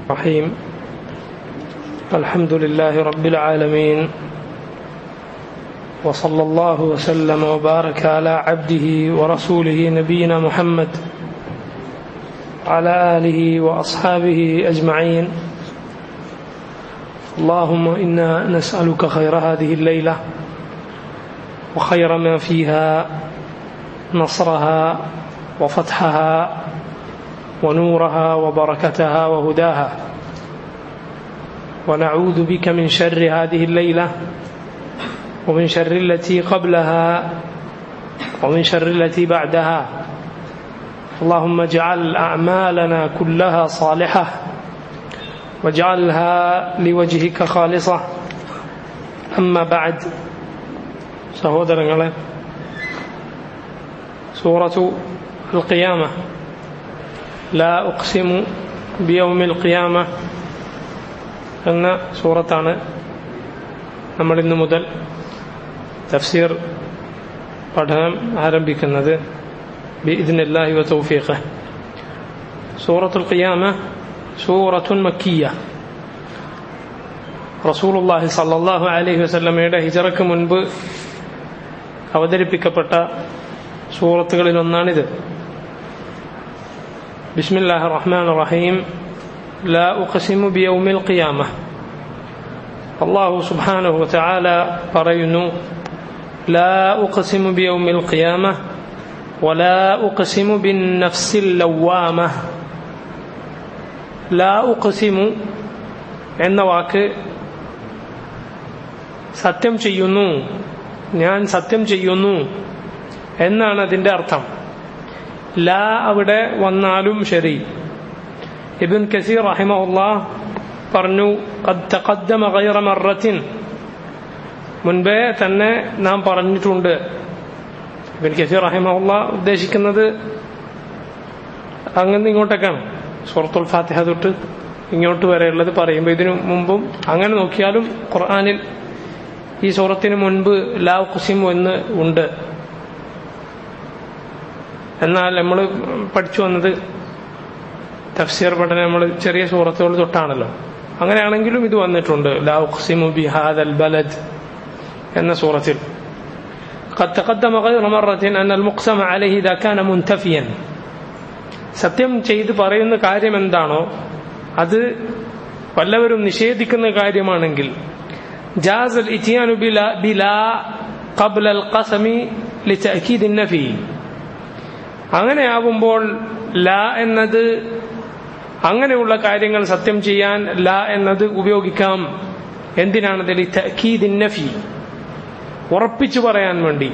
الرحيم الحمد لله رب العالمين وصلى الله وسلم وبارك على عبده ورسوله نبينا محمد وعلى آله وأصحابه أجمعين. اللهم إنا نسألك خير هذه الليلة وخير ما فيها نصرها وفتحها ونورها وبركتها وهداها، ونعوذ بك من شر هذه الليلة ومن شر التي قبلها ومن شر التي بعدها. اللهم اجعل أعمالنا كلها صالحة واجعلها لوجهك خالصة. أما بعد، സഹോദരങ്ങളെ, സൂറത്തു അൽ ഖിയാമ, ലാ ഉഖ്സിമു ബിയൗമിൽ ഖിയാമ എന്ന സൂറത്താണ് നമ്മൾ ഇന്നു മുതൽ തഫ്സീർ പഠനം ആരംഭിക്കുന്നത് ബിഇദ്നില്ലാഹി വതൗഫീഖിഹി. സൂറത്തുൽ ഖിയാമ സൂറത്തുൻ മക്കിയ്യ. റസൂലുള്ളാഹി സ്വല്ലല്ലാഹു അലൈഹി വസല്ലമയുടെ ഹിജ്റയ്ക്ക് മുൻപ് അവതരിപ്പിക്കപ്പെട്ട സൂറത്തുകളിൽ ഒന്നാണിത്. ബിസ്മില്ലാഹിർ റഹ്മാനിർ റഹീം. ലാ ഉഖ്സിമു ബിയൗമിൽ ഖിയാമ. അല്ലാഹു സുബ്ഹാനഹു വതആല പറയുന്നു, ലാ ഉഖ്സിമു ബിയൗമിൽ ഖിയാമ വലാ ഉഖ്സിമു ബിന്നഫ്സിൽ ലവ്വാമ. ലാ ഉഖ്സിമു എന്ന വാക്ക് സത്യം ചെയ്യുന്നു, ഞാൻ സത്യം ചെയ്യുന്നു എന്നാണ് അതിന്റെ അർത്ഥം. ലാ അവിടെ വന്നാലും ശരി. ഇബ്ൻ കസീർ റഹിമഹുല്ലാഹ് പറഞ്ഞു, ഖദ് തഖദ്ദമ ഗൈറ മർറത്തിൻ, മുൻപേ തന്നെ നാം പറഞ്ഞിട്ടുണ്ട്. ഇബ്ൻ കസീർ റഹിമഹുല്ലാഹ് ഉദ്ദേശിക്കുന്നത് അങ്ങനെ ഇങ്ങോട്ടേക്കാണ്, സൂറത്തുൽ ഫാത്തിഹ തൊട്ട് ഇങ്ങോട്ട് വരെയുള്ളത് പറയുമ്പോൾ ഇതിനു മുമ്പും അങ്ങനെ നോക്കിയാലും ഖുർആനിൽ ഈ സൂറത്തിന് മുൻപ് ലാ ഉഖ്സിമു എന്ന് ഉണ്ട്. എന്നാൽ നമ്മൾ പഠിച്ചു വന്നത് തഫ്സീർ പഠനം നമ്മൾ ചെറിയ സൂറത്തുകൾ തൊട്ടാണല്ലോ. അങ്ങനെയാണെങ്കിലും ഇത് വന്നിട്ടുണ്ട്, ലാ ഉഖ്സിമു ബിഹാദൽ ബലദ് എന്ന സൂറത്തിൽ. ഖദ് തഖദ്ദമ ഗൈറ മർറത്തിൻ അന്നൽ മുഖ്സമ അലൈഹി ഇദാ കാന മുൻതഫിയൻ. സത്യം ചെയ്ത് പറയുന്ന കാര്യം എന്താണോ അത് വല്ലവരും നിഷേധിക്കുന്ന കാര്യമാണെങ്കിൽ ജാസൽ ഇത്യാനു ബിലാ ഖബ്ലൽ ഖസമി ലിതഅകീദിൻ നഫി. അങ്ങനെയാവുമ്പോൾ ലാ എന്നത്, അങ്ങനെയുള്ള കാര്യങ്ങൾ സത്യം ചെയ്യാൻ ലാ എന്നത് ഉപയോഗിക്കാം. എന്തിനാണത്? ലിതഅകീദിൻ നഫി, ഉറപ്പിച്ചു പറയാൻ വേണ്ടി.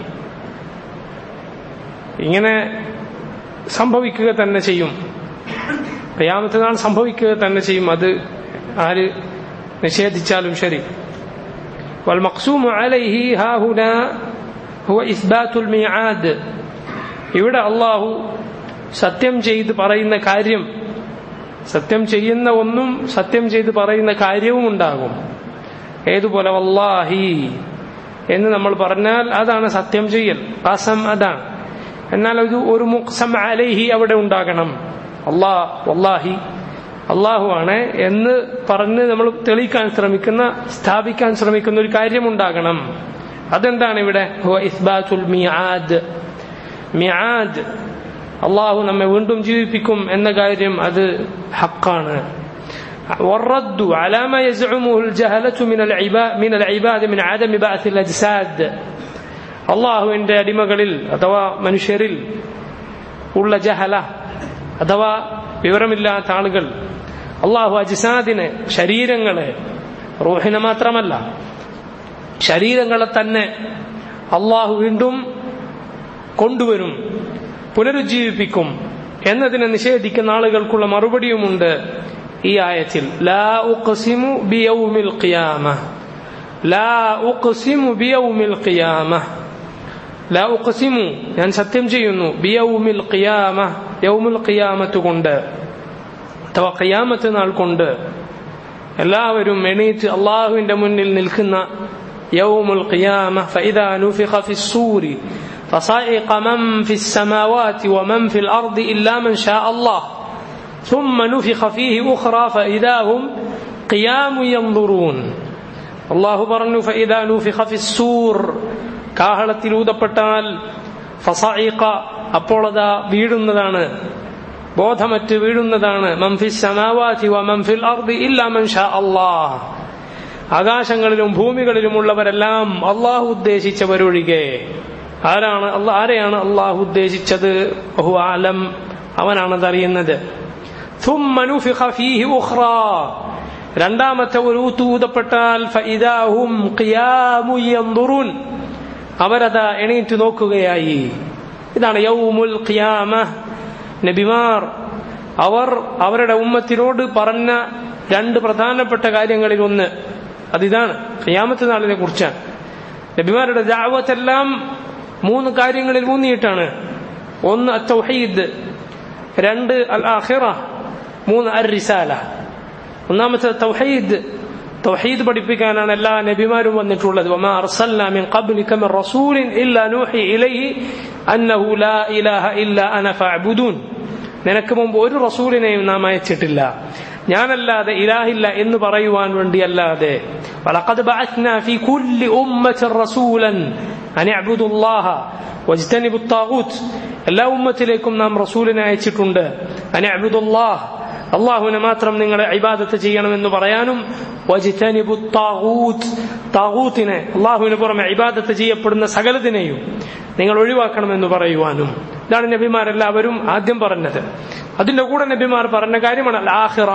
ഇങ്ങനെ സംഭവിക്കുക തന്നെ ചെയ്യും, ഖിയാമത്ത് നാൾ സംഭവിക്കുക തന്നെ ചെയ്യും, അത് ആര് നിഷേധിച്ചാലും ശരി. വൽ മഖ്സൂമു അലൈഹി ഹാഹുനാ ഹുവ ഇസ്ബാത്തുൽ മീആദ്. ഇവിടെ അല്ലാഹു സത്യം ചെയ്ത് പറയുന്ന കാര്യം, സത്യം ചെയ്യുന്ന ഒന്നും സത്യം ചെയ്ത് പറയുന്ന കാര്യവും ഉണ്ടാകും. ഏതുപോലെ വല്ലാഹി എന്ന് നമ്മൾ പറഞ്ഞാൽ അതാണ് സത്യം ചെയ്യൽ, ഖസം അതാണ്. എന്നാൽ ഒരു മുഖ്സം അലൈഹി അവിടെ ഉണ്ടാകണം. വല്ലാഹി അല്ലാഹു ആണ് എന്ന് പറഞ്ഞ് നമ്മൾ തെളിയിക്കാൻ ശ്രമിക്കുന്ന, സ്ഥാപിക്കാൻ ശ്രമിക്കുന്ന ഒരു കാര്യമുണ്ടാകണം. അതെന്താണ് ഇവിടെ? ഹുവ ഇസ്ബാത്തുൽ മീആദ്. മീആദ്, അല്ലാഹു നമ്മെ വീണ്ടും ജീവിപ്പിക്കും എന്ന കാര്യം, അത് ഹഖാണ്. والرد على ما يزعمه الجهلة من العباد من عدم بعث الأجساد. അല്ലാഹുവിന്റെ അടിമകളിൽ അഥവാ മനുഷ്യരിൽ ഉള്ള ജഹല അഥവാ വിവരമില്ലാത്ത ആളുകൾ അല്ലാഹു അജ്സാദിനെ, ശരീരങ്ങളെ, റൂഹിനെ മാത്രമല്ല ശരീരങ്ങളെ തന്നെ അല്ലാഹു വീണ്ടും കൊണ്ടുവരും, പുനരുജ്ജീവിപ്പിക്കും എന്നതിനെ നിഷേധിക്കുന്ന ആളുകൾക്കുള്ള മറുപടിയുമുണ്ട് ഈ ആയത്തിൽ. ലാ ഉഖ്സിമു ബിയൗമിൽ ഖിയാമ. ലാ ഉഖ്സിമു ബിയൗമിൽ ഖിയാമ. ലാ ഉഖ്സിമു, ഞാൻ സത്യം ചെയ്യുന്നു, ബിയൗമിൽ ഖിയാമ, യൗമുൽ ഖിയാമത്ത് കൊണ്ട് അഥവാ ഖിയാമത്ത് നാൾ കൊണ്ട്. എല്ലാവരും എണീറ്റ് അല്ലാഹുവിന്റെ മുന്നിൽ നിൽക്കുന്ന യൗമുൽ ഖിയാമ. ഫഇദാ നുഫിഖ ഫിസ്സൂരി فصائق من في السماوات ومن في الأرض إلا من شاء الله. ثم نفخ فيه أخرى فإذا هم قيام ينظرون. അല്ലാഹു പറഞ്ഞു فإذا نفخ في السور, കാഹളത്തിൽ ഊതപ്പെട്ടാൽ ഫസഇഖ, അപ്പോൾ അതാ വീഴുന്നതാണ്, ബോധമറ്റ് വീഴുന്നതാണ്. മൻ ഫിസ് സമാവാതി വമൻ ഫിൽ അർദി ഇല്ലാ മൻ ഷാ അല്ലാഹ്, ആകാശങ്ങളിലും ഭൂമികളിലുമുള്ളവരെല്ലാം അല്ലാഹു ഉദ്ദേശിച്ചവരൊഴികെ. ആരെയാണ് അല്ലാഹു ഉദ്ദേശിച്ചത്? വഹുവ അലം, അവനാണത് അറിയുന്നത്. ثم نفخ فيه أخرى, രണ്ടാമത്തെ ഒരു ഊതപ്പെട്ടാൽ فإذا هم قيام ينظرون, അവരതാ എണീറ്റ് നോക്കുകയായി. ഇതാണ് യൗമുൽ ഖിയാമ. നബിമാർ അവരുടെ ഉമ്മത്തിനോട് പറഞ്ഞ രണ്ട് പ്രധാനപ്പെട്ട കാര്യങ്ങളിൽ ഒന്ന് അതിതാണ്, ഖിയാമത്ത് നാളിനെ കുറിച്ചാണ്. നബിമാരുടെ ദഅവത്തെല്ലാം മൂന്ന് കാര്യങ്ങളിൽ ഊന്നിയിട്ടാണ്. ഒന്ന് അത്തൗഹീദ്, രണ്ട് അൽ ആഖിറ, മൂന്ന് അർ റിസാല. ഒന്നാമത്തെ തൗഹീദ് പഠിപ്പിക്കാനാണ് എല്ലാ നബിമാരും വന്നിട്ടുള്ളത്. വമാ അർസൽനാ മിൻ ഖബ്ലിക മിൻ റസൂലിൻ ഇല്ലാ നൂഹി ഇലൈഹി അന്നഹു ലാ ഇലാഹ ഇല്ലാ അന ഫഅബ്ദൂൻ. നിനക്ക് മുമ്പ് ഒരു റസൂലിനെയും നാം അയച്ചിട്ടില്ല, ഞാനല്ലാതെ ഇലാഹില്ല എന്ന് പറയുവാൻ വേണ്ടിയല്ലാതെ. വലഖദ് ബഅത്നാ ഫീ കുല്ലി ഉമ്മത്തിൻ റസൂലൻ അൻ ഇഅ്ബുദുല്ലാഹ വജ്തനിബുത് താഗൂത്ത്. എല്ലാ ഉമ്മത്തിലേക്കും നാം റസൂലിനെ അയച്ചിട്ടുണ്ട്. അൻ ഇഅ്ബുദുല്ലാഹ്, അല്ലാഹുവിനെ മാത്രം നിങ്ങൾ ഇബാദത്ത് ചെയ്യണമെന്ന് പറയാനും, വജ്തനിബുത് താഗൂത്ത്, താഗൂത്തിനെ, അല്ലാഹുവിന് പുറമെ ഇബാദത്ത് ചെയ്യപ്പെടുന്ന സകലതിനെയും നിങ്ങൾ ഒഴിവാക്കണമെന്ന് പറയുവാനും. ഇതാണ് നബിമാരെല്ലാവരും ആദ്യം പറഞ്ഞത്. അതിന്റെ കൂടെ നബിമാർ പറഞ്ഞ കാര്യമാണ് അൽ ആഖിറ,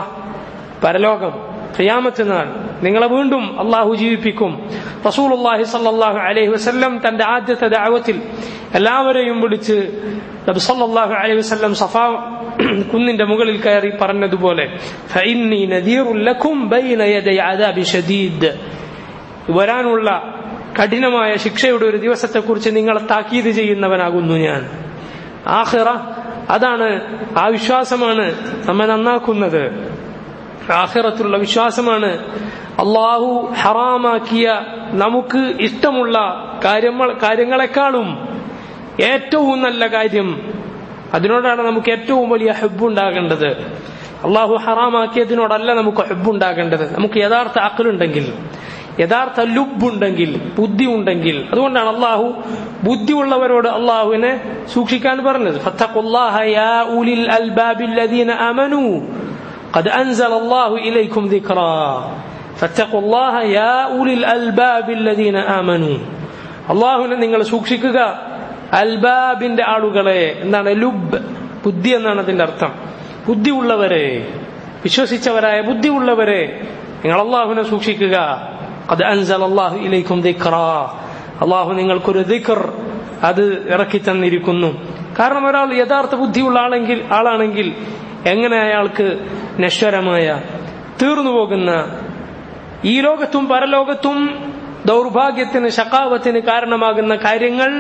പരലോകം, ഖിയാമത്ത് നാൾ. നിങ്ങളെ വീണ്ടും അല്ലാഹു ജീവിപ്പിക്കും. റസൂലുള്ളാഹി സ്വല്ലല്ലാഹു അലൈഹി വസല്ലം തന്റെ ആദ്യത്തെ ദഅവത്തിൽ എല്ലാവരെയും വിളിച്ച് നബി സല്ലല്ലാഹു അലൈഹി വസല്ലം സഫാ കുന്നിന്റെ മുകളിൽ കയറി പറഞ്ഞതുപോലെ ഫഇന്നി നദീറുൽ ലക്കും ബൈന യദൈ അദാബി ശദീദ്, വരാനുള്ള കഠിനമായ ശിക്ഷയുടെ ഒരു ദിവസത്തെക്കുറിച്ച് നിങ്ങളെ താക്കീത് ചെയ്യുന്നവനാകുന്നു ഞാൻ. ആഖിറ, അതാണ്, ആ വിശ്വാസമാണ് നമ്മെ നന്നാക്കുന്നത്. ആഖിറത്തുള്ള വിശ്വാസമാണ് അല്ലാഹു ഹറാമാക്കിയ നമുക്ക് ഇഷ്ടമുള്ള കാര്യങ്ങളെക്കാളും ഏറ്റവും നല്ല കാര്യം. അതിനോടാണ് നമുക്ക് ഏറ്റവും വലിയ ഹുബ്ബുണ്ടാകേണ്ടത്. അല്ലാഹു ഹറാമാക്കിയതിനോടല്ല നമുക്ക് ഹുബ്ബുണ്ടാകേണ്ടത്. നമുക്ക് യഥാർത്ഥ അഖലുണ്ടെങ്കിൽ, യഥാർത്ഥ ലുബ്ബുണ്ടെങ്കിൽ, ബുദ്ധി ഉണ്ടെങ്കിൽ. അതുകൊണ്ടാണ് അല്ലാഹു ബുദ്ധിയുള്ളവരോട് അല്ലാഹുവിനെ സൂക്ഷിക്കാൻ പറഞ്ഞത്. ഫത്തഖുല്ലാഹ യാ ഉലിൽ അൽബാബില്ലദീന ആമനൂ ഖദ് അൻസലല്ലാഹു ഇലൈക്കും ദിക്റാ. ഫത്തഖുല്ലാഹ യാ ഉലിൽ അൽബാബില്ലദീന ആമനൂ, അല്ലാഹുവിനെ നിങ്ങൾ സൂക്ഷിക്കുക. അൽബാബിന്റെ ആളുകളെ, എന്താണ് ലുബ്? ബുദ്ധി എന്നാണ് അതിന്റെ അർത്ഥം. ബുദ്ധിയുള്ളവരെ, വിശ്വസിച്ചവരായ ബുദ്ധിയുള്ളവരെ, നിങ്ങൾ അല്ലാഹുവിനെ സൂക്ഷിക്കുക. ഖദ് അൻസലല്ലാഹു ഇലൈക്കും ദിക്റാ, അല്ലാഹു നിങ്ങൾക്കൊരു ദിക്ർ അത് ഇറക്കി തന്നിരിക്കുന്നു. കാരണം ഒരാൾ യഥാർത്ഥ ബുദ്ധിയുള്ള ആളാണെങ്കിൽ എങ്ങനെ അയാൾക്ക് നശ്വരമായ, തീർന്നു പോകുന്ന, ഈ ലോകത്തും പരലോകത്തും ദൗർഭാഗ്യത്തിന്, ശഖാവത്തിന് കാരണമാകുന്ന കാര്യങ്ങൾ,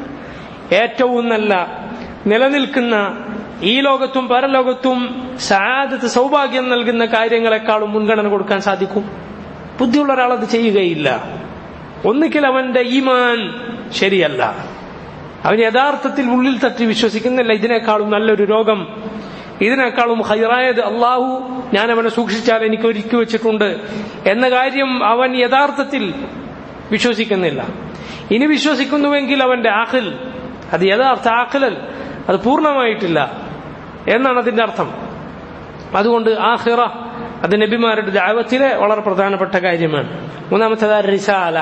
ഏറ്റവും നല്ല നിലനിൽക്കുന്ന, ഈ ലോകത്തും പരലോകത്തും സആദത്ത്, സൗഭാഗ്യം നൽകുന്ന കാര്യങ്ങളെക്കാളും മുൻഗണന കൊടുക്കാൻ സാധിക്കും? ബുദ്ധിയുള്ള ഒരാൾ അത് ചെയ്യുകയില്ല. ഒന്നുകിൽ അവന്റെ ഈമാൻ ശരിയല്ല, അവൻ യഥാർത്ഥത്തിൽ ഉള്ളിൽ തട്ടി വിശ്വസിക്കുന്നില്ല ഇതിനേക്കാളും നല്ലൊരു രോഗം, ഇതിനേക്കാളും ഹൈറായത് അല്ലാഹു ഞാൻ അവനെ സൂക്ഷിച്ചാൽ എനിക്ക് ഒരുക്കി വെച്ചിട്ടുണ്ട് എന്ന കാര്യം അവൻ യഥാർത്ഥത്തിൽ വിശ്വസിക്കുന്നില്ല. ഇനി വിശ്വസിക്കുന്നുവെങ്കിൽ അവന്റെ ആഖിൽ, അത് യഥാർത്ഥ ആഖിലൽ, അത് പൂർണ്ണമായിട്ടില്ല എന്നാണ് അതിന്റെ അർത്ഥം. അതുകൊണ്ട് ആഖിറ അത് നബിമാരുടെ ദഅവത്തിലെ വളരെ പ്രധാനപ്പെട്ട കാര്യമാണ്. മൂന്നാമത്തേത് റിസാല.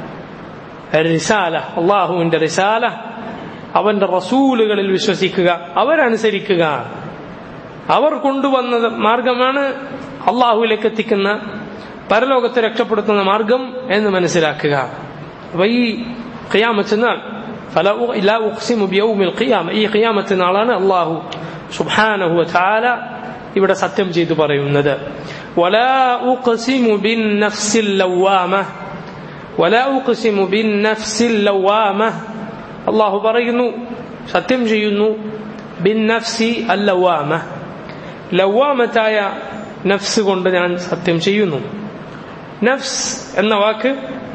റിസാല, അല്ലാഹുവിന്റെ റിസാല, അവന്റെ റസൂലുകളിൽ വിശ്വസിക്കുക, അവരനുസരിക്കുക. അവർ കൊണ്ടുവന്ന മാർഗമാണ് അല്ലാഹുവിലേക്ക് എത്തിക്കുന്ന, പരലോകത്തെ രക്ഷപ്പെടുത്തുന്ന മാർഗം എന്ന് മനസ്സിലാക്കുക. അപ്പൊ ഈ ഖിയാമത്ത് നാൾ, ലാ ഉഖ്സിമു ബിയൗമിൽ ഖിയാമ, ഈ ഖിയാമത്ത് നാളാണ് അല്ലാഹു സുബ്ഹാനഹു വ തആല ഇവിടെ സത്യം ചെയ്തു പറയുന്നത്. വലാ ഉഖ്സിമു ബിന്നഫ്സിൽ ലവ്വാമ, വലാ ഉഖ്സിമു ബിന്നഫ്സിൽ ലവ്വാമ, അല്ലാഹു പറയുന്നു, സത്യം ചെയ്യുന്നു, ബിന്നഫ്സി അല്ലവ്വാമ, ലവ്വാമത്തായ നഫ്സ് കൊണ്ട് ഞാൻ സത്യം ചെയ്യുന്നു. നഫ്സ് എന്ന വാക്ക്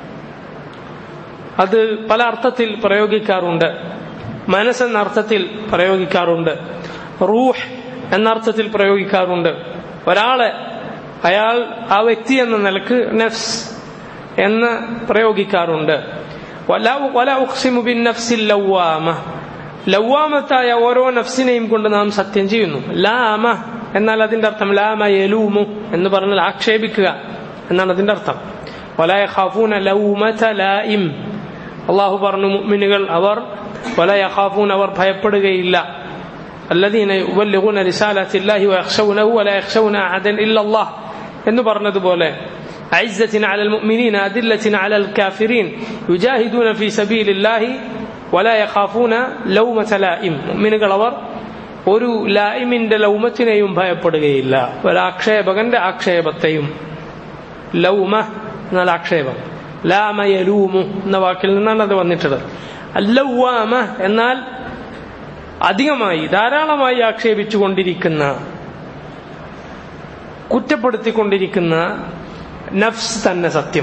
അത് പല അർത്ഥത്തിൽ പ്രയോഗിക്കാറുണ്ട്. മനസ്സെന്ന അർത്ഥത്തിൽ പ്രയോഗിക്കാറുണ്ട്. റൂഹ് എന്നർത്ഥത്തിൽ പ്രയോഗിക്കാറുണ്ട്. ഒരാളെ അയാൾ ആ വ്യക്തി എന്ന നിലക്ക് നഫ്സ് എന്ന് പ്രയോഗിക്കാറുണ്ട്. വലാ ഉഖ്സിമു ബിന്നഫ്സിൽ ലവ്വാമ, ലവ്വാമത്തായ ഓരോ നഫ്സിനെയും കൊണ്ട് നാം സത്യം ചെയ്യുന്നു. ലാമ എന്നാൽ അതിന്റെ അർത്ഥം ലാമ യലൂമു എന്ന് പറഞ്ഞാൽ ആക്ഷേപിക്കുക എന്നാണ് അതിന്റെ അർത്ഥം. വലാ യഖാഫൂന ലൗമത ലായിം, അല്ലാഹു പറഞ്ഞു മുഅ്മിനുകൾ അവർ വലാ യഖാഫൂന അവർ ഭയപ്പെടുകയില്ല. الذين يبلغون رسالات الله ويخشونه ولا يخشون أحدا إلا الله എന്ന് പറഞ്ഞതുപോലെ عزة على المؤمنين أذلة على الكافرين يجاهدون في سبيل الله ولا يخافون لومة لائم. മുഅ്മിനുകൾ അവർ ഒരു ലായിമിന്റെ ലൗമത്തിനെയും ഭയപ്പെടുകയില്ല, ഒരാക്ഷേപകന്റെ ആക്ഷേപത്തെയും. ലൗമ എന്നാൽ ആക്ഷേപം, ലാമ യലൂമു എന്ന വാക്കിൽ നിന്നാണ് അത് വന്നിട്ടുള്ളത്. അല്ലൗവാമ എന്നാൽ അധികമായി ധാരാളമായി ആക്ഷേപിച്ചുകൊണ്ടിരിക്കുന്ന, കുറ്റപ്പെടുത്തിക്കൊണ്ടിരിക്കുന്ന നഫ്സ് തന്നെ സത്യം.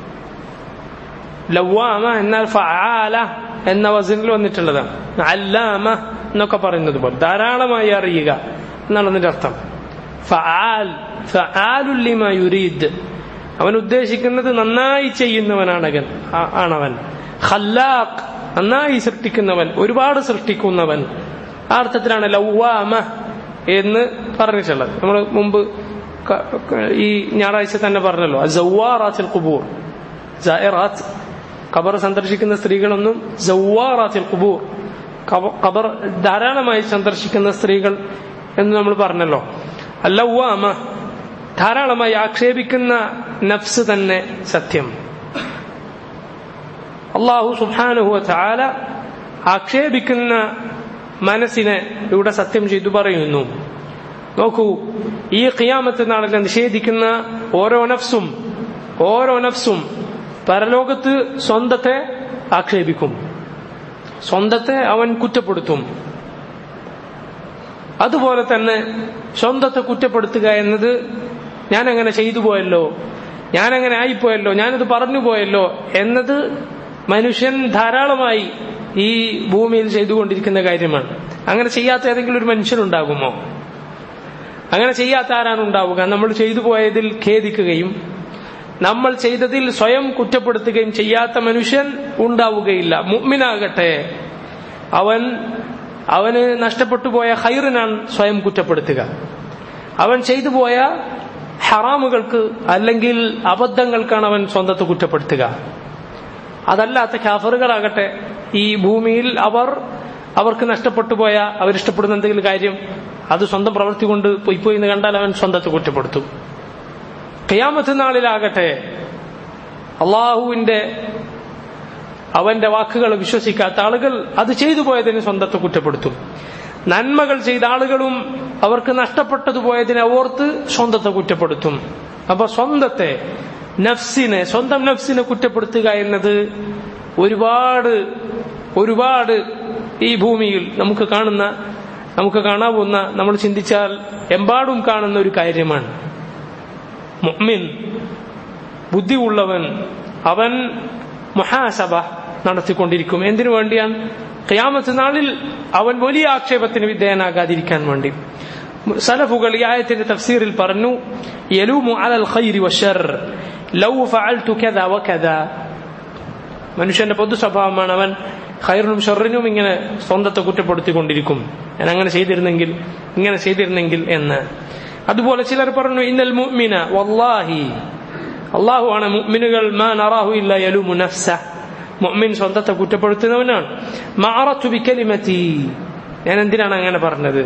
ലവ്വാമ എന്നാൽ ഫആല എന്ന വസനിൽ വന്നിട്ടുള്ളതാണ്. അല്ലാമ എന്നൊക്കെ പറയുന്നത് പോലെ ധാരാളമായി അറിയുക എന്നാണ് അതിന്റെ അർത്ഥം. ഫആൽ ഫആലുൽ ലിമാ യുരീദ്, അവൻ ഉദ്ദേശിക്കുന്നത് നന്നായി ചെയ്യുന്നവനാണവൻ. ഖല്ലാഖ് നന്നായി സൃഷ്ടിക്കുന്നവൻ, ഒരുപാട് സൃഷ്ടിക്കുന്നവൻ. ആ അർത്ഥത്തിലാണ് ലവ്വാമ എന്ന് പറഞ്ഞിട്ടുള്ളത്. നമ്മൾ മുമ്പ് ഈ ഞായറാഴ്ച തന്നെ പറഞ്ഞല്ലോ, സവ്വാറാത്തുൽ ഖുബൂർ, സائറات ഖബർ സന്ദർശിക്കുന്ന സ്ത്രീകളൊന്നും സവ്വാറാത്തുൽ ഖുബൂർ, ഖബർ ധാരാളമായി സന്ദർശിക്കുന്ന സ്ത്രീകൾ എന്ന് നമ്മൾ പറഞ്ഞല്ലോ. അല്ലവ്വാമ ധാരാളമായി ആക്ഷേപിക്കുന്ന നഫ്സ് തന്നെ സത്യം. അല്ലാഹു സുബ്ഹാനഹു വ തആല ആക്ഷേപിക്കുന്ന മനസ്സിനെ ഇവിടെ സത്യം ചെയ്തു പറയുന്നു. നോക്കൂ, ഈ ഖിയാമത്ത് നാളിൽ നിഷേധിക്കുന്ന ഓരോ നഫ്സും പരലോകത്ത് സ്വന്തത്തെ ആക്ഷേപിക്കും, സ്വന്തത്തെ അവൻ കുറ്റപ്പെടുത്തും. അതുപോലെ തന്നെ സ്വന്തത്തെ കുറ്റപ്പെടുത്തുക എന്നത് ഞാനങ്ങനെ ചെയ്തു പോയല്ലോ, ഞാനങ്ങനെ ആയിപ്പോയല്ലോ, ഞാനിത് പറഞ്ഞു പോയല്ലോ എന്നത് മനുഷ്യൻ ധാരാളമായി ഈ ഭൂമിയിൽ ചെയ്തുകൊണ്ടിരിക്കുന്ന കാര്യമാണ്. അങ്ങനെ ചെയ്യാത്ത ഏതെങ്കിലും ഒരു മനുഷ്യനുണ്ടാകുമോ? അങ്ങനെ ചെയ്യാത്ത ആരാണ് ഉണ്ടാവുക? നമ്മൾ ചെയ്തു പോയതിൽ ഖേദിക്കുകയും നമ്മൾ ചെയ്തതിൽ സ്വയം കുറ്റപ്പെടുത്തുകയും ചെയ്യാത്ത മനുഷ്യൻ ഉണ്ടാവുകയില്ല. മുഅ്മിനാകട്ടെ, അവന് നഷ്ടപ്പെട്ടു പോയ ഖൈറിനാണ് സ്വയം കുറ്റപ്പെടുത്തുക. അവൻ ചെയ്തു പോയ ഹറാമുകൾക്ക് അല്ലെങ്കിൽ അബദ്ധങ്ങൾക്കാണ് അവൻ സ്വന്തത്തെ കുറ്റപ്പെടുത്തുക. അതല്ലാത്ത കാഫറുകളാകട്ടെ, ഈ ഭൂമിയിൽ അവർക്ക് നഷ്ടപ്പെട്ടു പോയ അവരിഷ്ടപ്പെടുന്ന എന്തെങ്കിലും കാര്യം അത് സ്വന്തം പ്രവൃത്തി കൊണ്ട് പോയി എന്ന് കണ്ടാൽ അവൻ സ്വന്തത്തെ കുറ്റപ്പെടുത്തും. ഖിയാമത്ത് നാളിലാകട്ടെ അവന്റെ വാക്കുകൾ വിശ്വസിക്കാത്ത ആളുകൾ അത് ചെയ്തു പോയതിന് സ്വന്തത്തെ കുറ്റപ്പെടുത്തും. നന്മകൾ ചെയ്ത ആളുകളും അവർക്ക് നഷ്ടപ്പെട്ടതു പോയതിനെ ഓർത്ത് സ്വന്തത്തെ കുറ്റപ്പെടുത്തും. അപ്പൊ സ്വന്തം നഫ്സിനെ കുറ്റപ്പെടുത്തുക എന്നത് ഒരുപാട് ഈ ഭൂമിയിൽ നമുക്ക് കാണാവുന്ന, നമ്മൾ ചിന്തിച്ചാൽ എമ്പാടും കാണുന്ന ഒരു കാര്യമാണ്. മുഅ്മിൻ, ബുദ്ധിയുള്ളവൻ, അവൻ മുഹാസബ നടത്തിക്കൊണ്ടിരിക്കും. എന്തിനു വേണ്ടിയാണ്? ഖിയാമത്ത് നാളിൽ അവൻ വലിയ ആക്ഷേപത്തിന് വിധേയനാകാതിരിക്കാൻ വേണ്ടി. സലഫുകൾ ഈ ആയത്തിന്റെ തഫ്സീറിൽ പറഞ്ഞു, യലൂമു അലൽ ഖൈരി വശർ ലൗ ഫഅൽതു കദാ വകദാ. മനുഷ്യന്റെ പൊതു സ്വഭാവമാണ് അവൻ ഖൈറിനും ഷർറിനും ഇങ്ങനെ സ്വന്തത്തെ കുറ്റപ്പെടുത്തിക്കൊണ്ടിരിക്കും. ഞാൻ അങ്ങനെ ചെയ്തിരുന്നെങ്കിൽ, ഇങ്ങനെ ചെയ്തിരുന്നെങ്കിൽ എന്ന്. അതുപോലെ ചിലർ പറഞ്ഞു, ഇന്നൽ മുഅ്മിന വല്ലാഹി, അല്ലാഹു ആണ് മുഅ്മിനുകൾ, മാ നറാഹു ഇല്ലാ യലൂമു നഫ്സഹ, മുഅ്മിൻ സ്വന്തത്തെ കുറ്റപ്പെടുത്തുന്നവനാണ്. മഅറതു ബികലിമതി, ഞാൻ എന്തിനാണ് അങ്ങനെ പറഞ്ഞത്?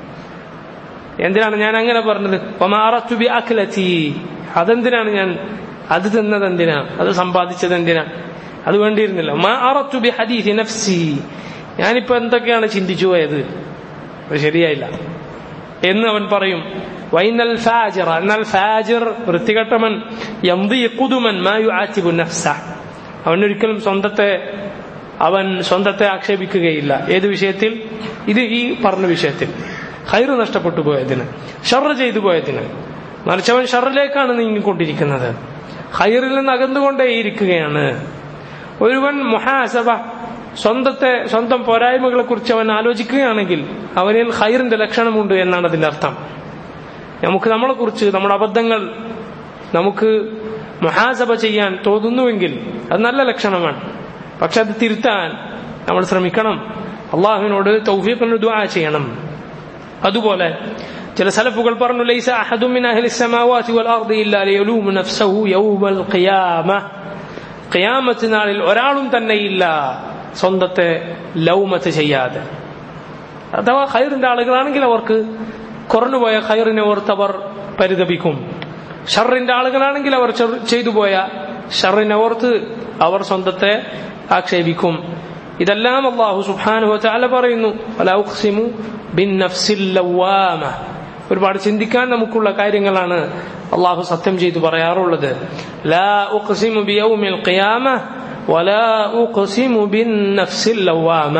വമഅറതു ബിഅക്ലതി, അതെന്തിനാണ് ഞാൻ അത് തിന്നത് എന്തിനാ, അത് സമ്പാദിച്ചത് എന്തിനാ, അത് വേണ്ടിയിരുന്നില്ല. മഅറതു ബിഹദീസി നഫ്സി, ഞാനിപ്പോ എന്തൊക്കെയാണ് ചിന്തിച്ചു പോയത്, അത് ശരിയായില്ല എന്ന് അവൻ പറയും. വൈനൽ ഫാജിറ, എന്നാൽ ഫാജിർ വൃത്തികെട്ടവൻ, യംദി ഖുദുമൻ മാ യുആതിബു നഫ്സഹ, അവനൊരിക്കലും സ്വന്തത്തെ ആക്ഷേപിക്കുകയില്ല. ഏത് വിഷയത്തിൽ? ഇത് ഈ പറഞ്ഞ വിഷയത്തിൽ, ഖൈർ നഷ്ടപ്പെട്ടു പോയതിന്, ഷർറ് ചെയ്തു പോയതിന്. മറിച്ച് അവൻ ഷർറിലേക്കാണ് നീങ്ങിക്കൊണ്ടിരിക്കുന്നത്, ഖൈറിൽ നിന്ന് അകന്നുകൊണ്ടേയിരിക്കുകയാണ്. ഒരുവൻ മുഹാസബ സ്വന്തം പോരായ്മകളെ കുറിച്ച് അവൻ ആലോചിക്കുകയാണെങ്കിൽ അവനിൽ ഖൈറിന്റെ ലക്ഷണമുണ്ട് എന്നാണ് അതിന്റെ അർത്ഥം. നമുക്ക് നമ്മളെ കുറിച്ച് നമ്മുടെ അബദ്ധങ്ങൾ നമുക്ക് മുഹാസബ ചെയ്യാൻ തോന്നുന്നുവെങ്കിൽ അത് നല്ല ലക്ഷണമാണ്. പക്ഷെ അത് തിരുത്താൻ നമ്മൾ ശ്രമിക്കണം. അള്ളാഹുവിനോട് തൗഫീഖിന് ദുആ ചെയ്യണം. അതുപോലെ ചില സലഫുകൾ പറഞ്ഞു, ലൈസ അഹദും മിൻ അഹ്ലി സ്സമാവാതി വൽ അർദി ഇല്ലാ ലിയലൂമു നഫ്സഹു യൗമൽ ഖിയാമ. ഖിയാമത്ത് നാളിൽ ഒരാളും തന്നെയില്ല സ്വന്തത്തെ ലൗമത്ത് ചെയ്യാതെ. അഥവാ ഖൈറിന്റെ ആളുകളാണെങ്കിൽ അവർക്ക് കുറഞ്ഞുപോയ ഖൈറിനെ ഓർത്ത് അവർ പരിതപിക്കും. ഷർറിന്റെ ആളുകളാണെങ്കിൽ അവർ ചെയ്തു പോയ ഷർറിനെ ഓർത്ത് അവർ സ്വന്തത്തെ ആക്ഷേപിക്കും. ഇതെല്ലാം അല്ലാഹു സുബ്ഹാനഹു വ തആല പറയുന്നു, വലാ ഉഖ്സിമു ബിന്നഫ്സിൽ ലവ്വാമ. ഒരുപാട് ചിന്തിക്കാൻ നമുക്കുള്ള കാര്യങ്ങളാണ് അല്ലാഹു സത്യം ചെയ്തു പറയാറുള്ളത്. ലാ ഉഖ്സിമു ബിയൗമിൽ ഖിയാമ വലാ ഉഖ്സിമു ബിന്നഫ്സിൽ ലവ്വാമ.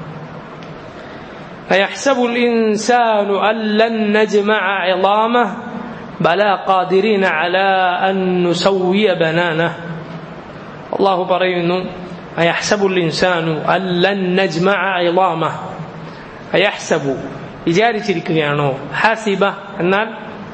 അയഹ്സബുൽ ഇൻസാനു അല്ലൻ നജ്മഅ ഇളാമഹ ബലാ ഖാദിരീന അലാ അൻ നുസവ്വിയ ബനാനഹ. അല്ലാഹു പറയുന്നു, അയഹ്സബുൽ ഇൻസാനു അല്ലൻ നജ്മഅ ഇളാമഹ. അയഹ്സബു വിചാരിച്ചിരിക്കുകയാണോ? ഹസിബ എന്നാൽ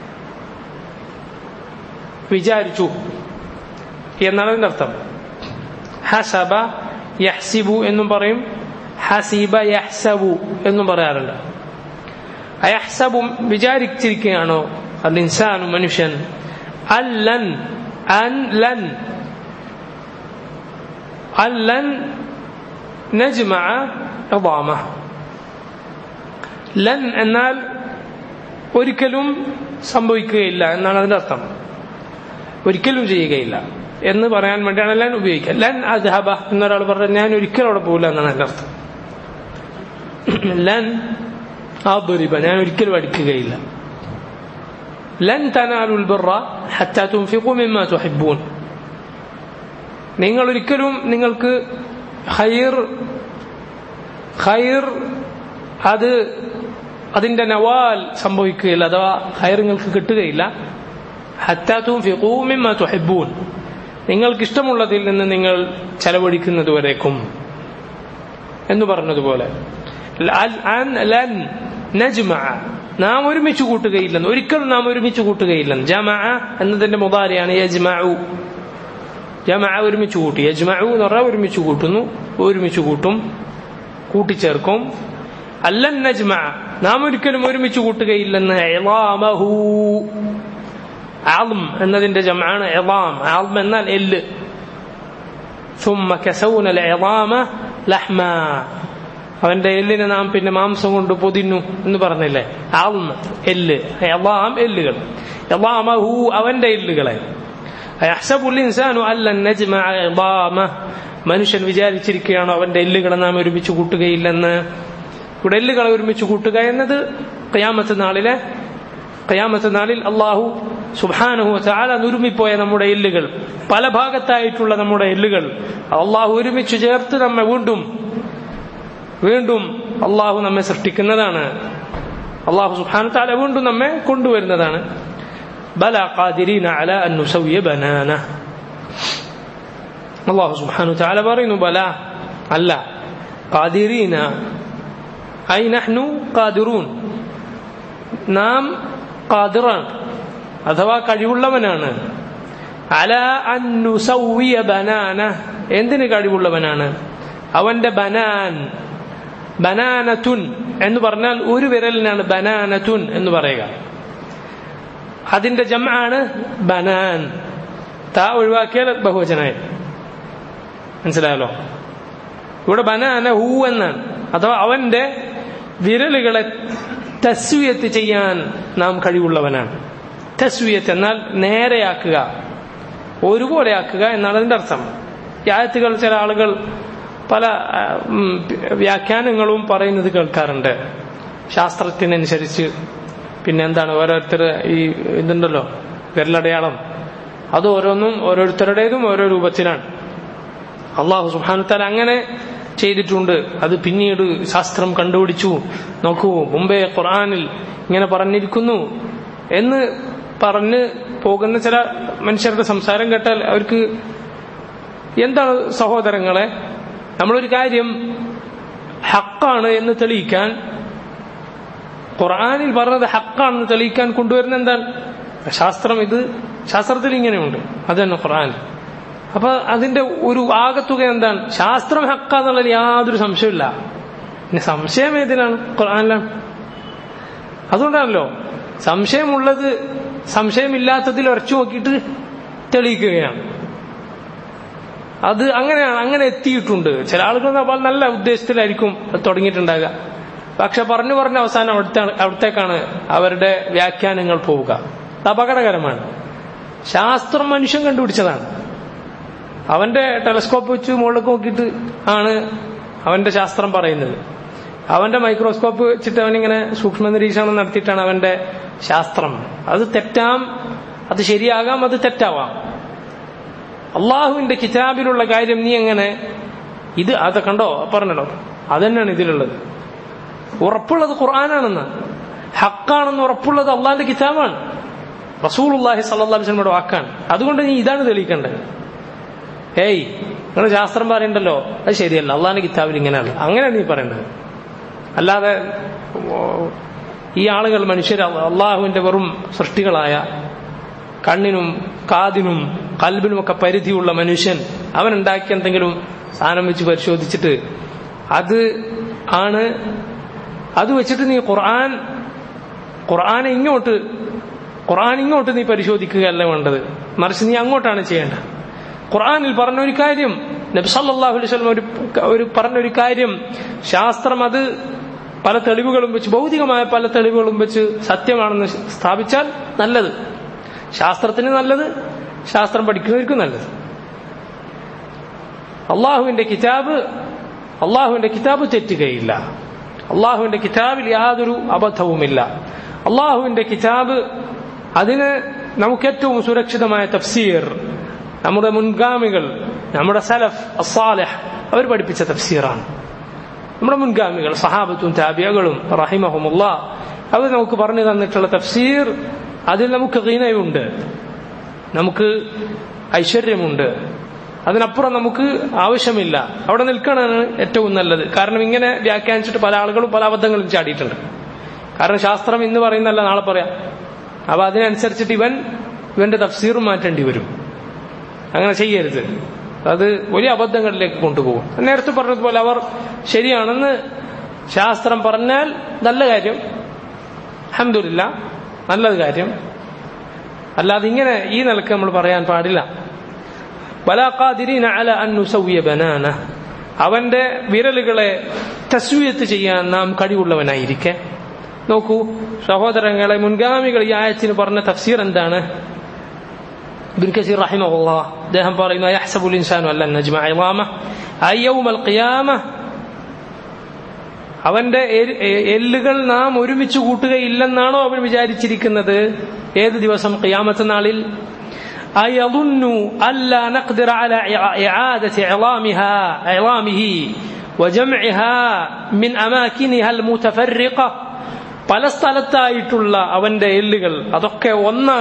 വിചാരിച്ചു എന്നാണ് അതിന്റെ അർത്ഥം. ഹസബ യഹ്സിബു എന്നും പറയും, ഹസിബ യഹ്സബു എന്നും പറയാറുണ്ട്. അയഹ്സബു വിചാരിച്ചിരിക്കുകയാണോ അൽ ഇൻസാനു മനുഷ്യൻ അല്ലൻ നജ്മഅ ഇളാമഹ. ലൻ എന്നാൽ ഒരിക്കലും സംഭവിക്കുകയില്ല എന്നാണ് അതിന്റെ അർത്ഥം. ഒരിക്കലും ചെയ്യുകയില്ല എന്ന് പറയാൻ വേണ്ടിയാണ് ലൻ ഉപയോഗിക്കുക. ലൻ അദ്ഹബ എന്നൊരാൾ പറഞ്ഞാൽ ഞാൻ ഒരിക്കലും അവിടെ പോകില്ല എന്നാണ് അതിന്റെ അർത്ഥം. ലൻ അദ്രിബ ഞാൻ ഒരിക്കലും അടിക്കുകയില്ല. ലൻ തനാലുൽ ബിർറ ഹത്താ തുൻഫിഖു മിമ്മാ തുഹിബ്ബൂൻ. നിങ്ങൾ ഒരിക്കലും നിങ്ങൾക്ക് ഖൈർ അതിന്റെ നവാൽ സംഭവിക്കുകയില്ല, അഥവാ ഖൈർ നിങ്ങൾക്ക് കിട്ടുകയില്ല. ഹത്താ തുൻഫിഖു മിമ്മാ തുഹിബ്ബൂൻ, നിങ്ങൾക്ക് ഇഷ്ടമുള്ളതിൽ നിന്ന് നിങ്ങൾ ചെലവഴിക്കുന്നതുവരേക്കും എന്ന് പറഞ്ഞതുപോലെ. ലൻ നജ്മഅ നാം ഒരുമിച്ച് കൂട്ടുകയില്ലെന്ന്, ഒരിക്കലും നാം ഒരുമിച്ച് കൂട്ടുകയില്ലെന്ന്. ജമഅ എന്നതിന്റെ മുദാരിയാണ് യജ്മഉ. ജമഅ ഒരുമിച്ച് കൂട്ടി, യജ്മഉ എന്ന് പറഞ്ഞാൽ ഒരുമിച്ച് കൂട്ടുന്നു, ഒരുമിച്ച് കൂട്ടും, കൂട്ടിച്ചേർക്കും. അല്ലൻ നജ്മഅ നാം ഒരിക്കലും ഒരുമിച്ച് കൂട്ടുകയില്ലെന്ന്. ഇളാമഹു അൾം എന്നതിന്റെ ജമഅാണ് ഇളാം. അൾം എന്നാൽ എല്ല്. ثم كسونا العظام لحما അവന്റെ എല്ലിനെ നാം പിന്നെ മാംസം കൊണ്ട് പൊതിഞ്ഞു എന്ന് പറഞ്ഞില്ലേ. അൾം എല്ല്, ഇളാം എല്ലുകൾ. ഇളാമഹു അവന്റെ എല്ലുകളെ. അയഹ്സബുൽ ഇൻസാനു അല്ലൻ നജ്മഅ ഇളാമഹ മനുഷ്യൻ വിചാരിച്ചിരിക്കുകയാണോ അവന്റെ എല്ലുകളെ നാം ഒരുമിച്ച് കൂട്ടുകയില്ലെന്ന്. ഇവിടെ എല്ലുകളെ ഒരുമിച്ച് കൂട്ടുക എന്നത് ഖിയാമത്ത് നാളിൽ അല്ലാഹു സുബ്ഹാനഹു വ തആല നുരുമിപ്പോയ നമ്മുടെ എല്ലുകൾ, പല ഭാഗത്തായിട്ടുള്ള നമ്മുടെ എല്ലുകൾ അല്ലാഹു ഒരുമിച്ച് ചേർത്ത് നമ്മെ വീണ്ടും അല്ലാഹു നമ്മെ സൃഷ്ടിക്കുന്നതാണ്. അല്ലാഹു സുബ്ഹാനഹു വ തആല വീണ്ടും നമ്മെ കൊണ്ടുവരുന്നതാണ്. ബലാ ഖാദിരീന അലാ അൻ നുസവ്വിയ ബനാന. അല്ലാഹു സുബ്ഹാനഹു വ തആല പറയുന്നു, ബലാ അല്ല, ഖാദിരീന ഐ നഹ്നു ഖാദിറൂൻ നാം ഖാദിറാണ് അഥവാ കഴിവുള്ളവനാണ്. അലാ അൻ നുസവ്വിയ ബനാന എന്തിന് കഴിവുള്ളവനാണ്? അവന്റെ ബനാനത്തുൻ എന്ന് പറഞ്ഞാൽ ഒരു വിരലിനാണ് ബനാനത്തുൻ എന്ന് പറയുക. അതിന്റെ ജംആണ് ബനാൻ. താ ഒഴിവാക്കിയാൽ ബഹുവചനായി. മനസ്സിലായല്ലോ? ഇവിടെ ബനാനഹു എന്നാണ്, അഥവാ അവന്റെ വിരലുകളെ തസ്വിയത്ത് ചെയ്യാൻ നാം കഴിവുള്ളവനാണ്. തസ്വിയത്ത് എന്നാൽ നേരെയാക്കുക, ഒരുപോലെയാക്കുക എന്നാണ് അതിന്റെ അർത്ഥം. ഈ ആയത്തുകൾ ചില ആളുകൾ പല വ്യാഖ്യാനങ്ങളും പറയുന്നത് കേൾക്കാറുണ്ട്. ശാസ്ത്രത്തിനനുസരിച്ച് പിന്നെ എന്താണ് ഓരോരുത്തർ ഈ ഇതുണ്ടല്ലോ വിരലടയാളം, അത് ഓരോന്നും ഓരോരുത്തരുടേതും ഓരോ രൂപത്തിലാണ്. അല്ലാഹു സുബ്ഹാനഹു വ തആല അങ്ങനെ ചെയ്തിട്ടുണ്ട്. അത് പിന്നീട് ശാസ്ത്രം കണ്ടുപിടിച്ചു. നോക്കൂ, മുമ്പേ ഖുർആനിൽ ഇങ്ങനെ പറഞ്ഞിരിക്കുന്നു എന്ന് പറഞ്ഞ് പോകുന്ന ചില മനുഷ്യരുടെ സംസാരം കേട്ടാൽ അവർക്ക് എന്താണ് സഹോദരങ്ങളെ, നമ്മളൊരു കാര്യം ഹക്കാണ് എന്ന് തെളിയിക്കാൻ, ഖുർആനിൽ പറഞ്ഞത് ഹക്കാണെന്ന് തെളിയിക്കാൻ കൊണ്ടുവരുന്ന എന്താണ്? ശാസ്ത്രം. ഇത് ശാസ്ത്രത്തിൽ ഇങ്ങനെയുണ്ട്, അത് തന്നെ ഖുർആൻ. അപ്പൊ അതിന്റെ ഒരു ആകത്തുക എന്താണ്? ശാസ്ത്രം ഹക്കാന്നുള്ളതിൽ യാതൊരു സംശയമില്ല. പിന്നെ സംശയം ഏതിനാണ്? ഖുർആനിലാണ്. അതുകൊണ്ടാണല്ലോ സംശയമുള്ളത് സംശയമില്ലാത്തതിൽ ഉറച്ചു നോക്കിയിട്ട് തെളിയിക്കുകയാണ്. അത് അങ്ങനെയാണ്, അങ്ങനെ എത്തിയിട്ടുണ്ട്. ചില ആളുകൾ നല്ല ഉദ്ദേശത്തിലായിരിക്കും തുടങ്ങിയിട്ടുണ്ടാകുക. പക്ഷെ പറഞ്ഞു പറഞ്ഞ അവസാനം അവിടത്തേക്കാണ് അവരുടെ വ്യാഖ്യാനങ്ങൾ പോവുക. അത് അപകടകരമാണ്. ശാസ്ത്രം മനുഷ്യൻ കണ്ടുപിടിച്ചതാണ്. അവന്റെ ടെലസ്കോപ്പ് വെച്ച് മുകളിലേക്ക് നോക്കിയിട്ട് ആണ് അവന്റെ ശാസ്ത്രം പറയുന്നത്. അവന്റെ മൈക്രോസ്കോപ്പ് വെച്ചിട്ട് അവനിങ്ങനെ സൂക്ഷ്മ നിരീക്ഷണം നടത്തിയിട്ടാണ് അവന്റെ ശാസ്ത്രം. അത് തെറ്റാം, അത് ശരിയാകാം, അത് തെറ്റാവാം. അള്ളാഹുവിന്റെ കിതാബിലുള്ള കാര്യം നീ എങ്ങനെ ഇത് അത് കണ്ടോ പറഞ്ഞല്ലോ, അതന്നെയാണ് ഇതിലുള്ളത്. ഉറപ്പുള്ളത് ഖുർആനാണെന്ന്, ഹക്കാണെന്ന് ഉറപ്പുള്ളത് അള്ളാഹിന്റെ കിതാബാണ്, റസൂലുള്ളാഹി സ്വല്ലല്ലാഹു അലൈഹി വസല്ലമയുടെ വാക്കാണ്. അതുകൊണ്ട് നീ ഇതാണ് തെളിയിക്കേണ്ടത്. ഏയ് നിങ്ങൾ ശാസ്ത്രം പറയണ്ടല്ലോ, അത് ശരിയല്ല, അള്ളാഹിന്റെ കിതാബിൽ ഇങ്ങനെയാണ്, അങ്ങനെയാണ് നീ പറയേണ്ടത്. അല്ലാതെ ഈ ആളുകൾ മനുഷ്യർ അള്ളാഹുവിന്റെ വെറും സൃഷ്ടികളായ, കണ്ണിനും കാതിനും കൽബിനുമൊക്കെ പരിധിയുള്ള മനുഷ്യൻ അവൻ ഉണ്ടാക്കിയ എന്തെങ്കിലും സാധനം വെച്ച് പരിശോധിച്ചിട്ട് അത് വെച്ചിട്ട് നീ ഖുർആൻ ഇങ്ങോട്ട് നീ പരിശോധിക്കുകയല്ല വേണ്ടത്, മറിച്ച് നീ അങ്ങോട്ടാണ് ചെയ്യേണ്ടത്. ഖുർആനിൽ പറഞ്ഞ ഒരു കാര്യം, നബി സല്ലല്ലാഹു അലൈഹി വസല്ലം പറഞ്ഞൊരു കാര്യം, ശാസ്ത്രം അത് പല തെളിവുകളും വെച്ച്, ഭൗതികമായ പല തെളിവുകളും വെച്ച് സത്യമാണെന്ന് സ്ഥാപിച്ചാൽ നല്ലത്, ശാസ്ത്രത്തിന് നല്ലത്, ശാസ്ത്രം പഠിക്കുന്നവർക്കും നല്ലത്. അള്ളാഹുവിന്റെ കിതാബ് തെറ്റുകയില്ല. അള്ളാഹുവിന്റെ കിതാബിൽ യാതൊരു അബദ്ധവുമില്ല. അള്ളാഹുവിന്റെ കിതാബ്, അതിന് നമുക്ക് ഏറ്റവും സുരക്ഷിതമായ തഫ്സീർ നമ്മുടെ മുൻഗാമികൾ, നമ്മുടെ സലഫ് അസ്സാലിഹ് അവർ പഠിപ്പിച്ച തഫ്സീറാണ്. നമ്മുടെ മുൻഗാമികൾ സഹാബത്തും താബിയകളും റഹിമഹുമുല്ലാ അവർ നമുക്ക് പറഞ്ഞു തന്നിട്ടുള്ള തഫ്സീർ, അതിൽ നമുക്ക് ഗിനയുണ്ട്, നമുക്ക് ഐശ്വര്യമുണ്ട്, അതിനപ്പുറം നമുക്ക് ആവശ്യമില്ല. അവിടെ നിൽക്കണതാണ് ഏറ്റവും നല്ലത്. കാരണം ഇങ്ങനെ വ്യാഖ്യാനിച്ചിട്ട് പല ആളുകളും പല അബദ്ധങ്ങളും ചാടിയിട്ടുണ്ട്. കാരണം ശാസ്ത്രം ഇന്ന് പറയുന്നല്ല നാളെ പറയാം. അപ്പൊ അതിനനുസരിച്ചിട്ട് ഇവന്റെ തഫ്സീറും മാറ്റേണ്ടി വരും. അങ്ങനെ ചെയ്യരുത്, അത് വലിയ അബദ്ധങ്ങളിലേക്ക് കൊണ്ടുപോകും. നേരത്തെ പറഞ്ഞതുപോലെ അവർ ശരിയാണെന്ന് ശാസ്ത്രം പറഞ്ഞാൽ നല്ല കാര്യം, അൽഹംദുലില്ലാ, നല്ലത് കാര്യം. അല്ലാതെ ഇങ്ങനെ ഈ നിലക്ക് നമ്മൾ പറയാൻ പാടില്ല. വലാ ഖാദിരീന അലാ അൻ നുസവ്വിയ ബനാന, അവന്റെ വിരലുകളെ തസ്വിയത്ത് ചെയ്യാൻ നാം കഴിവുള്ളവനായിരിക്കെ. നോക്കൂ സഹോദരങ്ങളെ, മുൻഗാമികൾ ഈ ആയത്തിന് പറഞ്ഞ തഫ്സീർ എന്താണ്? ഇബ്നു കസീർ റഹിമഹുല്ലാഹ് അദ്ദേഹം പറയുന്നു, യഹ്സബുൽ ഇൻസാനു അല്ലൻ നജ്മഅ ഇളാമഹ അയ യൗമൽ ഖിയാമഹ, അവന്റെ എല്ലുകൾ നാം ഒരുമിച്ച് കൂട്ടുകയില്ലെന്നാണോ അവൻ വിചാരിച്ചിരിക്കുന്നത്? ഏത് ദിവസം? ഖിയാമത്ത് നാളിൽ. അയദുന്നു അല്ലാ നഖ്ദിറ അലാ ഇആദതി ഇളാമിഹി വജംഇഹാ മിൻ അമാകിനിഹാ അൽമുതഫർരിഖ, പല സ്ഥലത്തായിട്ടുള്ള അവന്റെ എല്ലുകൾ അതൊക്കെ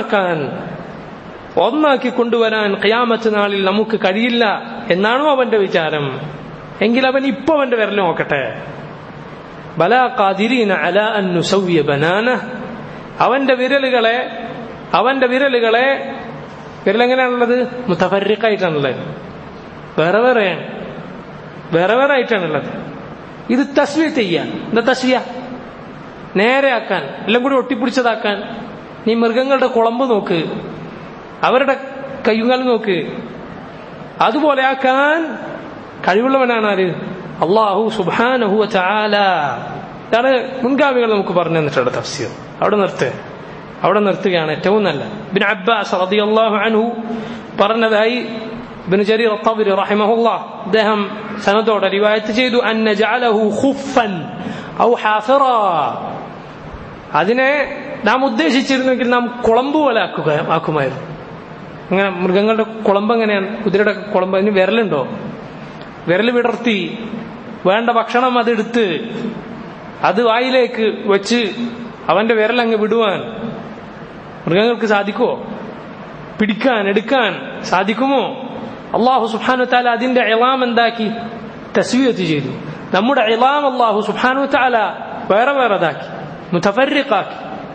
ഒന്നാക്കി കൊണ്ടുവരാൻ ഖിയാമത്ത് നാളിൽ നമുക്ക് കഴിയില്ല എന്നാണോ അവന്റെ വിചാരം? എങ്കിൽ അവൻ ഇപ്പൊ അവന്റെ വിരൽ നോക്കട്ടെ. ബലാ ഖാദിരീന അലാ അൻ നുസവ്വിയ ബനാന, അവന്റെ വിരലുകളെ വിരലെങ്ങനെയാണുള്ളത്? മുതഫർരിഖായിട്ടാണുള്ളത്, വേറെ വേറെ ആയിട്ടാണുള്ളത്. ഇത് തസ്വിയ ചെയ്യാൻ, എന്താ തസ്വിയ? നേരെയാക്കാൻ, എല്ലാം കൂടി ഒട്ടിപ്പിടിച്ചതാക്കാൻ. നീ മൃഗങ്ങളുടെ കുളമ്പ് നോക്ക്, അവരുടെ കയ്യുങ്ങൾ നോക്ക്, അതുപോലെ ആക്കാൻ കഴിവുള്ളവനാണ് ആര്? അല്ലാഹു സുബ്ഹാനഹു വ തആല. ഇതാണ് മുൻഗാമികൾ നമുക്ക് പറഞ്ഞു തന്നിട്ടുള്ള തഫ്സീർ. അവിടെ നിർത്തുകയാണ് ഏറ്റവും നല്ല. ഇബ്നു അബ്ബാസ് റളിയല്ലാഹു അൻഹു പറഞ്ഞതായി ഇബ്നു ജരീർ അത്ത്-തബരി റഹിമഹുല്ലാഹ് അദ്ദേഹം സനദോടെ റിവായത്ത് ചെയ്തു, അന്ന ജഅലഹു ഖുഫൻ ഔ ഹാഫിറ, അതിനെ നാം ഉദ്ദേശിച്ചിരുന്നെങ്കിൽ നാം കുളമ്പ് പോലെ ആക്കുമായിരുന്നു. അങ്ങനെ മൃഗങ്ങളുടെ കുളമ്പ് എങ്ങനെയാണ്? കുതിരയുടെ കുളമ്പ്, അതിന് വിരലുണ്ടോ? വിരൽ വിടർത്തി വേണ്ട ഭക്ഷണം അതെടുത്ത് അത് വായിലേക്ക് വെച്ച് അവന്റെ വിരലങ്ങ് വിടുവാൻ മൃഗങ്ങൾക്ക് സാധിക്കുമോ? എടുക്കാൻ സാധിക്കുമോ? അല്ലാഹു സുബ്ഹാനഹു വ തആല അതിന്റെ ഇളാം എന്താക്കി? തസ്വിയത്ത് ചെയ്തു. നമ്മുടെ ഇളാം അല്ലാഹു സുബ്ഹാനഹു വ തആല വേറെ വേറെതാക്കി, മുതഫർരിഖാക്കി.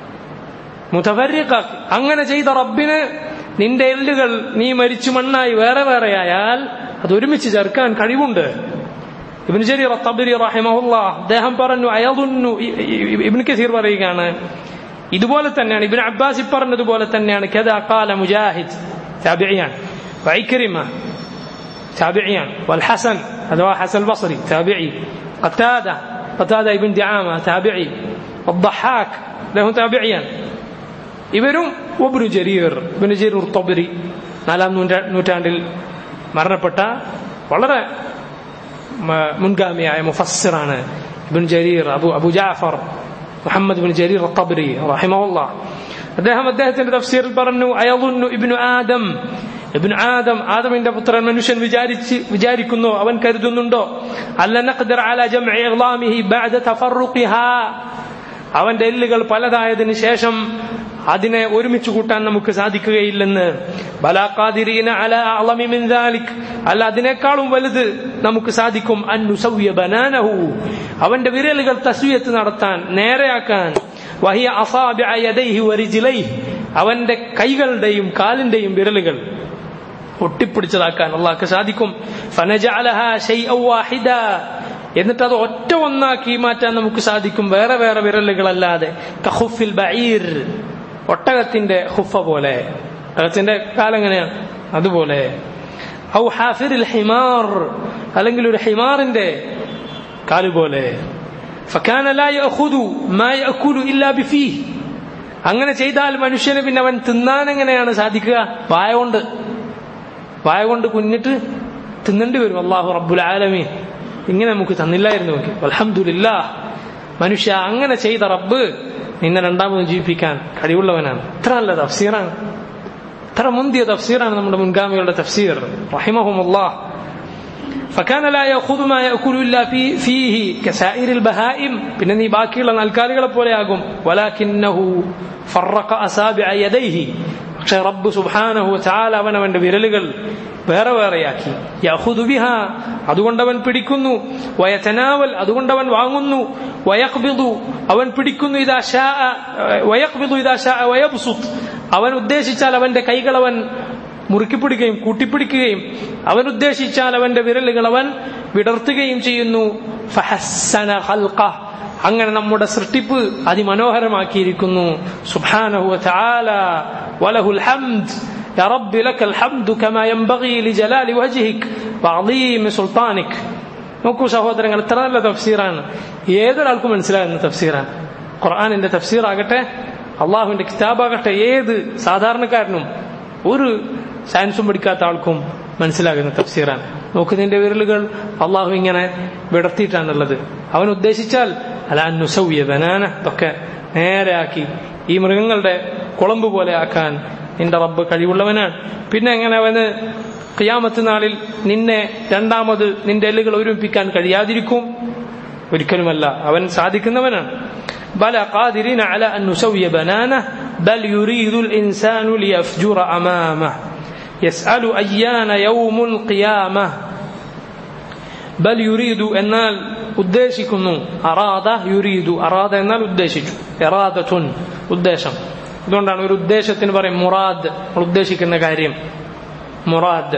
അങ്ങനെ ചെയ്ത റബ്ബിന് നിന്റെ എല്ലുകൾ നീ മരിച്ചു മണ്ണായി വേറെ വേറെയായാൽ അത് ഒരുമിച്ച് ചേർക്കാൻ കഴിവുണ്ട്. ഇബ്നു ജരീർ അത്ത്-തബരി റഹിമഹുല്ലാഹ് അദ്ദേഹം പറഞ്ഞു, അയദുന്നു, ഇബ്നു കസീർ പറയുകയാണ്, ഇതുപോലെ തന്നെയാണ് ഇബ്നു അബ്ബാസ് പറഞ്ഞതുപോലെ തന്നെയാണ് കദാ ഖാല മുജാഹിദ് താബിഇയാൻ, വഇക്രിമ താബിഇയാൻ, വൽ ഹസൻ അഥവാ ഹസൻ ബസ്രി താബിഇ, ഖത്താദ ഇബ്നു ദിആമ താബിഇ, വദ്ദഹാക് ലഹു താബിഇയാൻ. ഇവരും ഇബ്നു ജരീർ അത്ത്-തബരി 4-ാം നൂറ്റാണ്ടിൽ മരണപ്പെട്ട വളരെ മുൻഗാമിയായ മുഫസ്സിറാണ് ഇബ്നു ജരീർ, അബു ജാഫർ മുഹമ്മദ് ഇബ്നു ജരീർ അത്ത്-തബരി റഹിമഹുല്ലാഹ്. അദ്ദേഹത്തിന്റെ തഫ്സീറിൽ പറഞ്ഞു, അയദുന്നു ഇബ്നു ആദമിന്റെ പുത്രൻ മനുഷ്യൻ വിചാരിക്കുന്നു, അവൻ കരുതുന്നുണ്ടോ, അല്ല നഖ്ദിർ അലാ ജംഇ ഇഗ്ലാമിഹി ബഅദ തഫർറുഖിഹാ, അവന്റെ എല്ലുകൾ പലതായതിനു ശേഷം അതിനെ ഒരുമിച്ച് കൂട്ടാൻ നമുക്ക് സാധിക്കുകയില്ലെന്ന്. ബലാ ഖാദിരീന അലാ അഅളമി മിൻ ദാലിക്, അല്ല അതിനേക്കാളും വലുത് നമുക്ക് സാധിക്കും. അൻ നുസവ്യ ബനാനഹു, അവന്റെ വിരലുകൾ തസ്വിയത്ത് നടത്താൻ, നേരെയാക്കാൻ. വഹിയ അസാബിഅ യദൈഹി വരിജ്ലൈഹി, അവന്റെ കൈകളുടെയും കാലിന്റെയും വിരലുകൾ ഒട്ടിപ്പിടിച്ചതാക്കാൻ അല്ലാഹുവിന് സാധിക്കും. ഫനജഅലഹാ ശൈഅൻ വാഹിദാ, എന്നിട്ട് അത് ഒറ്റ ഒന്നാക്കി മാറ്റാൻ നമുക്ക് സാധിക്കും, വേറെ വേറെ വിരലുകളല്ലാതെ. കഖുഫിൽ ബഈർ, ഒട്ടകത്തിന്റെ ഖുഫ പോലെ, ഒട്ടകത്തിന്റെ കാലെങ്ങനെയാണ് അതുപോലെ. ഔ ഹാഫിറിൽ ഹിമാർ, അല്ലെങ്കിൽ ഒരു ഹിമാറിന്റെ കാലുപോലെ. ഫകാന ലാ യഅഖുദു മാ യഅകുലു ഇല്ലാ ബിഫീഹി, അങ്ങനെ ചെയ്താൽ മനുഷ്യന് പിന്നെ അവൻ തിന്നാൻ എങ്ങനെയാണ് സാധിക്കുക? വായ കൊണ്ട് കുഞ്ഞിട്ട് തിന്നേണ്ടി വരും. അല്ലാഹു റബ്ബുൽ ആലമീൻ ഇങ്ങനെ നമുക്ക് തന്നില്ലായിരുന്നു. അൽഹംദുലില്ലാഹ്, മനുഷ്യ അങ്ങനെ ചെയ്ത റബ്ബ് നിന്നെ രണ്ടാമത് ജീവിപ്പിക്കാൻ കഴിവുള്ളവനാണ്. ഇത്ര നല്ല തഫ്സീറാണ്, ഇത്ര മുന്തിയ തഫ്സീറാണ് നമ്മുടെ മുൻഗാമികളുടെ തഫ്സീർ റഹിമഹുമുല്ലാഹ്. فكان لا يأخذ ما يأكل إلا فيه كسائر البهائم, പിന്നെ നീ ബാക്കിയുള്ള നാൽക്കാലികളെ പോലെയാകും. ولكنه فرق أصابع يديه, പക്ഷേ റബ്ബ് സുബ്ഹാനഹു വ തആല അവനവന്റെ വിരലുകൾ വേറെ വേറെയാക്കി. യഖുദു ബിഹാ, അതുകൊണ്ടവൻ പിടിക്കുന്നു. വയതനാവൽ, അതുകൊണ്ടവൻ വാങ്ങുന്നു. വയഖ്ബിദു, അവൻ പിടിക്കുന്നു. ഇദാ ശാഅ വയഖ്ബിദു ഇദാ ശാഅ വയബ്സുത്, അവൻ ഉദ്ദേശിച്ചാൽ അവന്റെ കൈകൾ അവൻ മുറുക്കിപ്പിടിക്കുകയും കൂട്ടിപ്പിടിക്കുകയും, അവൻ ഉദ്ദേശിച്ചാൽ അവന്റെ വിരലുകൾ അവൻ വിടർത്തുകയും ചെയ്യുന്നു. ഫഹസ്സന ഖൽഖഹ്, അങ്ങനെ നമ്മുടെ സൃഷ്ടിപ്പ് അതിമനോഹരമാക്കിയിരിക്കുന്നു. സുബ്ഹാനഹു വ തആല വലഹുൽ ഹംദ് യാ റബ്ബി ലക്കൽ ഹംദു കമാ യൻബഗി ലിജലാലി വജ്ഹിക് വഅളീമി സുൽത്താനിക്. നോക്കൂ സഹോദരങ്ങൾ, എത്ര നല്ല തഫ്സീറാണ്, ഏതൊരാൾക്കും മനസ്സിലാകുന്ന തഫ്സീറാണ്. ഖുർആനിന്റെ തഫ്സീറാകട്ടെ, അള്ളാഹുവിന്റെ കിതാബാകട്ടെ, ഏത് സാധാരണക്കാരനും ഒരു സയൻസും പഠിക്കാത്ത ആൾക്കും മനസ്സിലാകുന്ന തഫ്സീറാണ്. നോക്ക്, നിന്റെ വിരലുകൾ അള്ളാഹു ഇങ്ങനെ വിടർത്തിയിട്ടാണുള്ളത്. അവൻ ഉദ്ദേശിച്ചാൽ അലാ നുസവ്യ ബനാന, ഇതൊക്കെ നേരെയാക്കി ഈ മൃഗങ്ങളുടെ കുളമ്പ് പോലെ ആക്കാൻ നിന്റെ റബ്ബ് കഴിവുള്ളവനാണ്. പിന്നെ എങ്ങനെ അവന് ഖിയാമത്ത് നാളിൽ നിന്നെ രണ്ടാമത് നിന്റെ എല്ലുകൾ ഒരുമിപ്പിക്കാൻ കഴിയാതിരിക്കും? ഒരിക്കലുമല്ല, അവൻ സാധിക്കുന്നവനാണ്. ബല ഖാദിരീന അലാ അൻ നുസവ്യ ബനാന ബൽ യുരീദുൽ ഇൻസാനു ലിയഫ്ജുറ അമാമഹു യസ്അലു അയ്യാന യൗമുൽ ഖിയാമ. ബൽ യുരീദു എന്നാൽ ഉദ്ദേശിക്കുന്നു, അറാദ യുരീദു, അറാദ എന്നാൽ ഉദ്ദേശിച്ചു, ഇറാദത്തുൻ ഉദ്ദേശം. അതുകൊണ്ടാണ് ഒരു ഉദ്ദേശത്തിന് പറയും മുറാദ്, ഉദ്ദേശിക്കുന്ന കാര്യം മുറാദ്.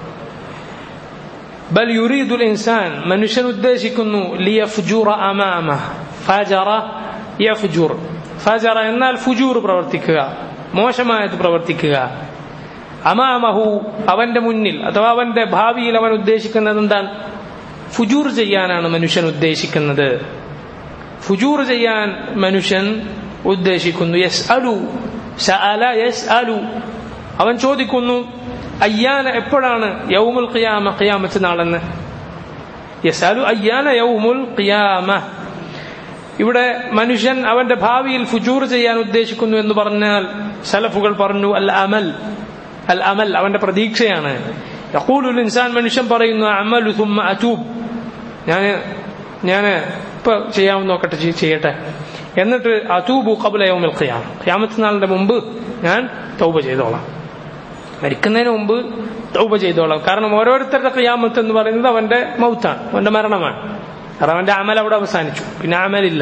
ബൽ യുരീദുൽ ഇൻസാൻ, മനുഷ്യൻ ഉദ്ദേശിക്കുന്നു, ലിയഫ്ജുറ അമാമഹു, ഫജറ യഫ്ജുർ, ഫജറ എന്നാൽ ഫുജൂർ പ്രവർത്തിക്കുക, മോശമായത് പ്രവർത്തിക്കുക. അമാമഹു അവന്റെ മുന്നിൽ അഥവാ അവന്റെ ഭാവിയിൽ അവൻ ഉദ്ദേശിക്കുന്നത് എന്താണ്? ഫുജൂർ ചെയ്യാനാണ് മനുഷ്യൻ ഉദ്ദേശിക്കുന്നത്. ഫുജൂർ ചെയ്യാൻ മനുഷ്യൻ ഉദ്ദേശിക്കുന്നു. യസ്അലു സഅല യസ്അലു, അവൻ ചോദിക്കുന്നു, അയ്യാന എപ്പോഴാണ്, യൗമുൽ ഖിയാമ, ഖിയാമത്ത് നാളെന്ന്. യസ്അലു അയ്യാന യൗമുൽ ഖിയാമ. ഇവിടെ മനുഷ്യൻ അവന്റെ ഭാവിയിൽ ഫുജൂർ ചെയ്യാൻ ഉദ്ദേശിക്കുന്നു എന്ന് പറഞ്ഞാൽ സലഫുകൾ പറഞ്ഞു അൽ അമൽ, അൽ അമൽ അവന്റെ പ്രതീക്ഷയാണ്. യഖൂലുൽ ഇൻസാൻ, മനുഷ്യൻ പറയുന്നു, അമലു സുമ്മ അതൂബ്, ഞാൻ ഇപ്പൊ ചെയ്യാമെന്ന് നോക്കട്ടെ, ചെയ്യട്ടെ, എന്നിട്ട് അതൂബു ഖബ്ല യൗമിൽ ഖിയാമ, ഖിയാമത്ത് നാളിന്റെ മുമ്പ് ഞാൻ തൗബ ചെയ്തോളാം, മരിക്കുന്നതിന് മുമ്പ് തൗബ ചെയ്തോളാം. കാരണം ഓരോരുത്തരുടെ ഖിയാമത്ത് എന്ന് പറയുന്നത് അവന്റെ മൗത്താണ്, അവന്റെ മരണമാണ്. കാരണം അവന്റെ അമൽ അവിടെ അവസാനിച്ചു, പിന്നെ അമലില്ല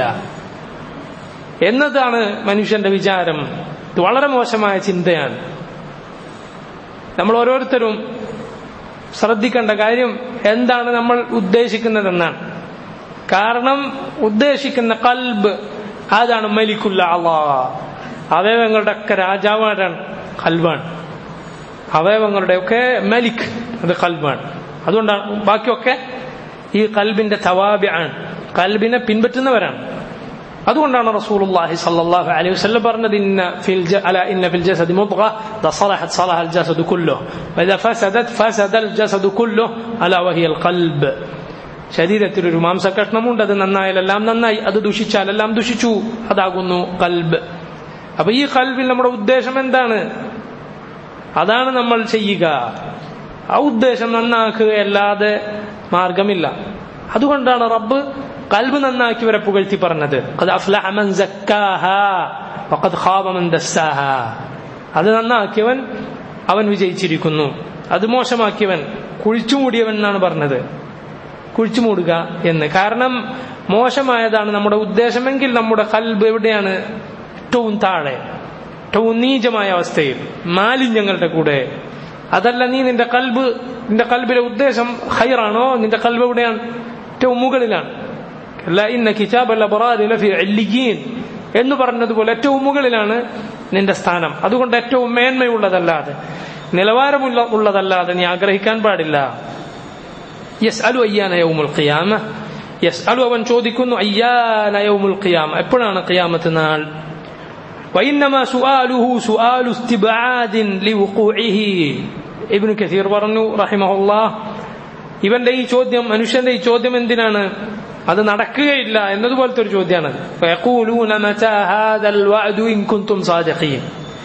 എന്നതാണ് മനുഷ്യന്റെ വിചാരം. ഇത് വളരെ മോശമായ ചിന്തയാണ്. നമ്മൾ ഓരോരുത്തരും ശ്രദ്ധിക്കേണ്ട കാര്യം എന്താണ് നമ്മൾ ഉദ്ദേശിക്കുന്നതെന്നാണ്. കാരണം ഉദ്ദേശിക്കുന്ന ഖൽബ് അതാണ് മലിക്കുൽ അഅ്ളാ. അവയവങ്ങളുടെ ഒക്കെ രാജാവാണ് ഖൽബാണ്. അവയവങ്ങളുടെ ഒക്കെ മലിക് അത് ഖൽബാണ്. അതുകൊണ്ടാണ് ബാക്കിയൊക്കെ ഈ ഖൽബിന്റെ തവാബിആണ്, ഖൽബിനെ പിൻപറ്റുന്നവരാണ്. അതുകൊണ്ടാണ് റസൂലുള്ളാഹി സ്വല്ലല്ലാഹു അലൈഹി വസല്ലം പറഞ്ഞത് ഇന്ന ഫിൽ ജസദി മുദ്ഗ ഇദാ സലഹത് സലഹൽ ജസദു കുല്ലുഹു വഇദാ ഫസദത് ഫസദൽ ജസദു കുല്ലുഹു അലാ വഹിയൽ ഖൽബ്. ശരീരത്തിൽ ഒരു മാംസകഷ്ണമുണ്ട്, അത് നന്നായാലെല്ലാം നന്നായി, അത് ദുഷിച്ചാലെല്ലാം ദുഷിച്ചു, അതാകുന്നു ഖൽബ്. അപ്പൊ ഈ ഖൽബിൽ നമ്മുടെ ഉദ്ദേശം എന്താണ്? അതാണ് നമ്മൾ ചെയ്യുക. ആ ഉദ്ദേശം നന്നാക്കുകയല്ലാതെ മാർഗമില്ല. അതുകൊണ്ടാണ് റബ്ബ് ഖൽബ് നന്നാക്കിയവരെ പുകഴ്ത്തി പറഞ്ഞത് ഖദ് അഫ്ലഹ മൻ സക്കാഹാ വഖദ് ഖാബ മൻ ദസ്സാഹാ. അത് നന്നാക്കിയവൻ അവൻ വിജയിച്ചിരിക്കുന്നു, അത് മോശമാക്കിയവൻ കുഴിച്ചുമൂടിയവൻ എന്നാണ് പറഞ്ഞത്. കുഴിച്ചുമൂടുക എന്ന്. കാരണം മോശമായതാണ് നമ്മുടെ ഉദ്ദേശമെങ്കിൽ നമ്മുടെ ഖൽബ് എവിടെയാണ്? ഏറ്റവും താഴെ, ഏറ്റവും നീചമായ അവസ്ഥയിൽ, മാലിന്യങ്ങളുടെ കൂടെ. അതല്ല, നീ നിന്റെ ഖൽബിലെ ഉദ്ദേശം ഖൈറാണോ, നിന്റെ ഖൽബ് എവിടെയാണ്? ഏറ്റവും മുകളിലാണ്. ഇന്ന കിതാബൽ അബ്റാരി ലഫീ ഇല്ലിയീൻ എന്ന് പറഞ്ഞതുപോലെ ഏറ്റവും മുകളിലാണ് നിന്റെ സ്ഥാനം. അതുകൊണ്ട് ഏറ്റവും മേന്മയുള്ളതല്ലാതെ, നിലവാരമുള്ളതല്ലാതെ നീ ആഗ്രഹിക്കാൻ പാടില്ല. യസ്അലു അയ്യാന യൗമുൽ ഖിയാമ, യസ്അലു അവൻ ചോദിക്കുന്നു, അയ്യാന യൗമുൽ ഖിയാമ എപ്പോഴാണ് ഖിയാമത്ത് നാൾ. വഇന്നമാ സുആലുഹു സുആലു ഇസ്തിബ്ആദിൻ ലിവുഖൂഇഹി. ഇബ്നു കസീർ പറഞ്ഞു റഹിമഹുല്ലാഹ്, ഇവന്റെ ഈ ചോദ്യം, മനുഷ്യന്റെ ഈ ചോദ്യം എന്തിനാണ്? അത് നടക്കുകയില്ല എന്നതുപോലത്തെ ഒരു ചോദ്യമാണ്. ഫയഖൂലൂന മതാ ഹാദൽ വഅദു ഇൻ കുൻതും സാദിഖീൻ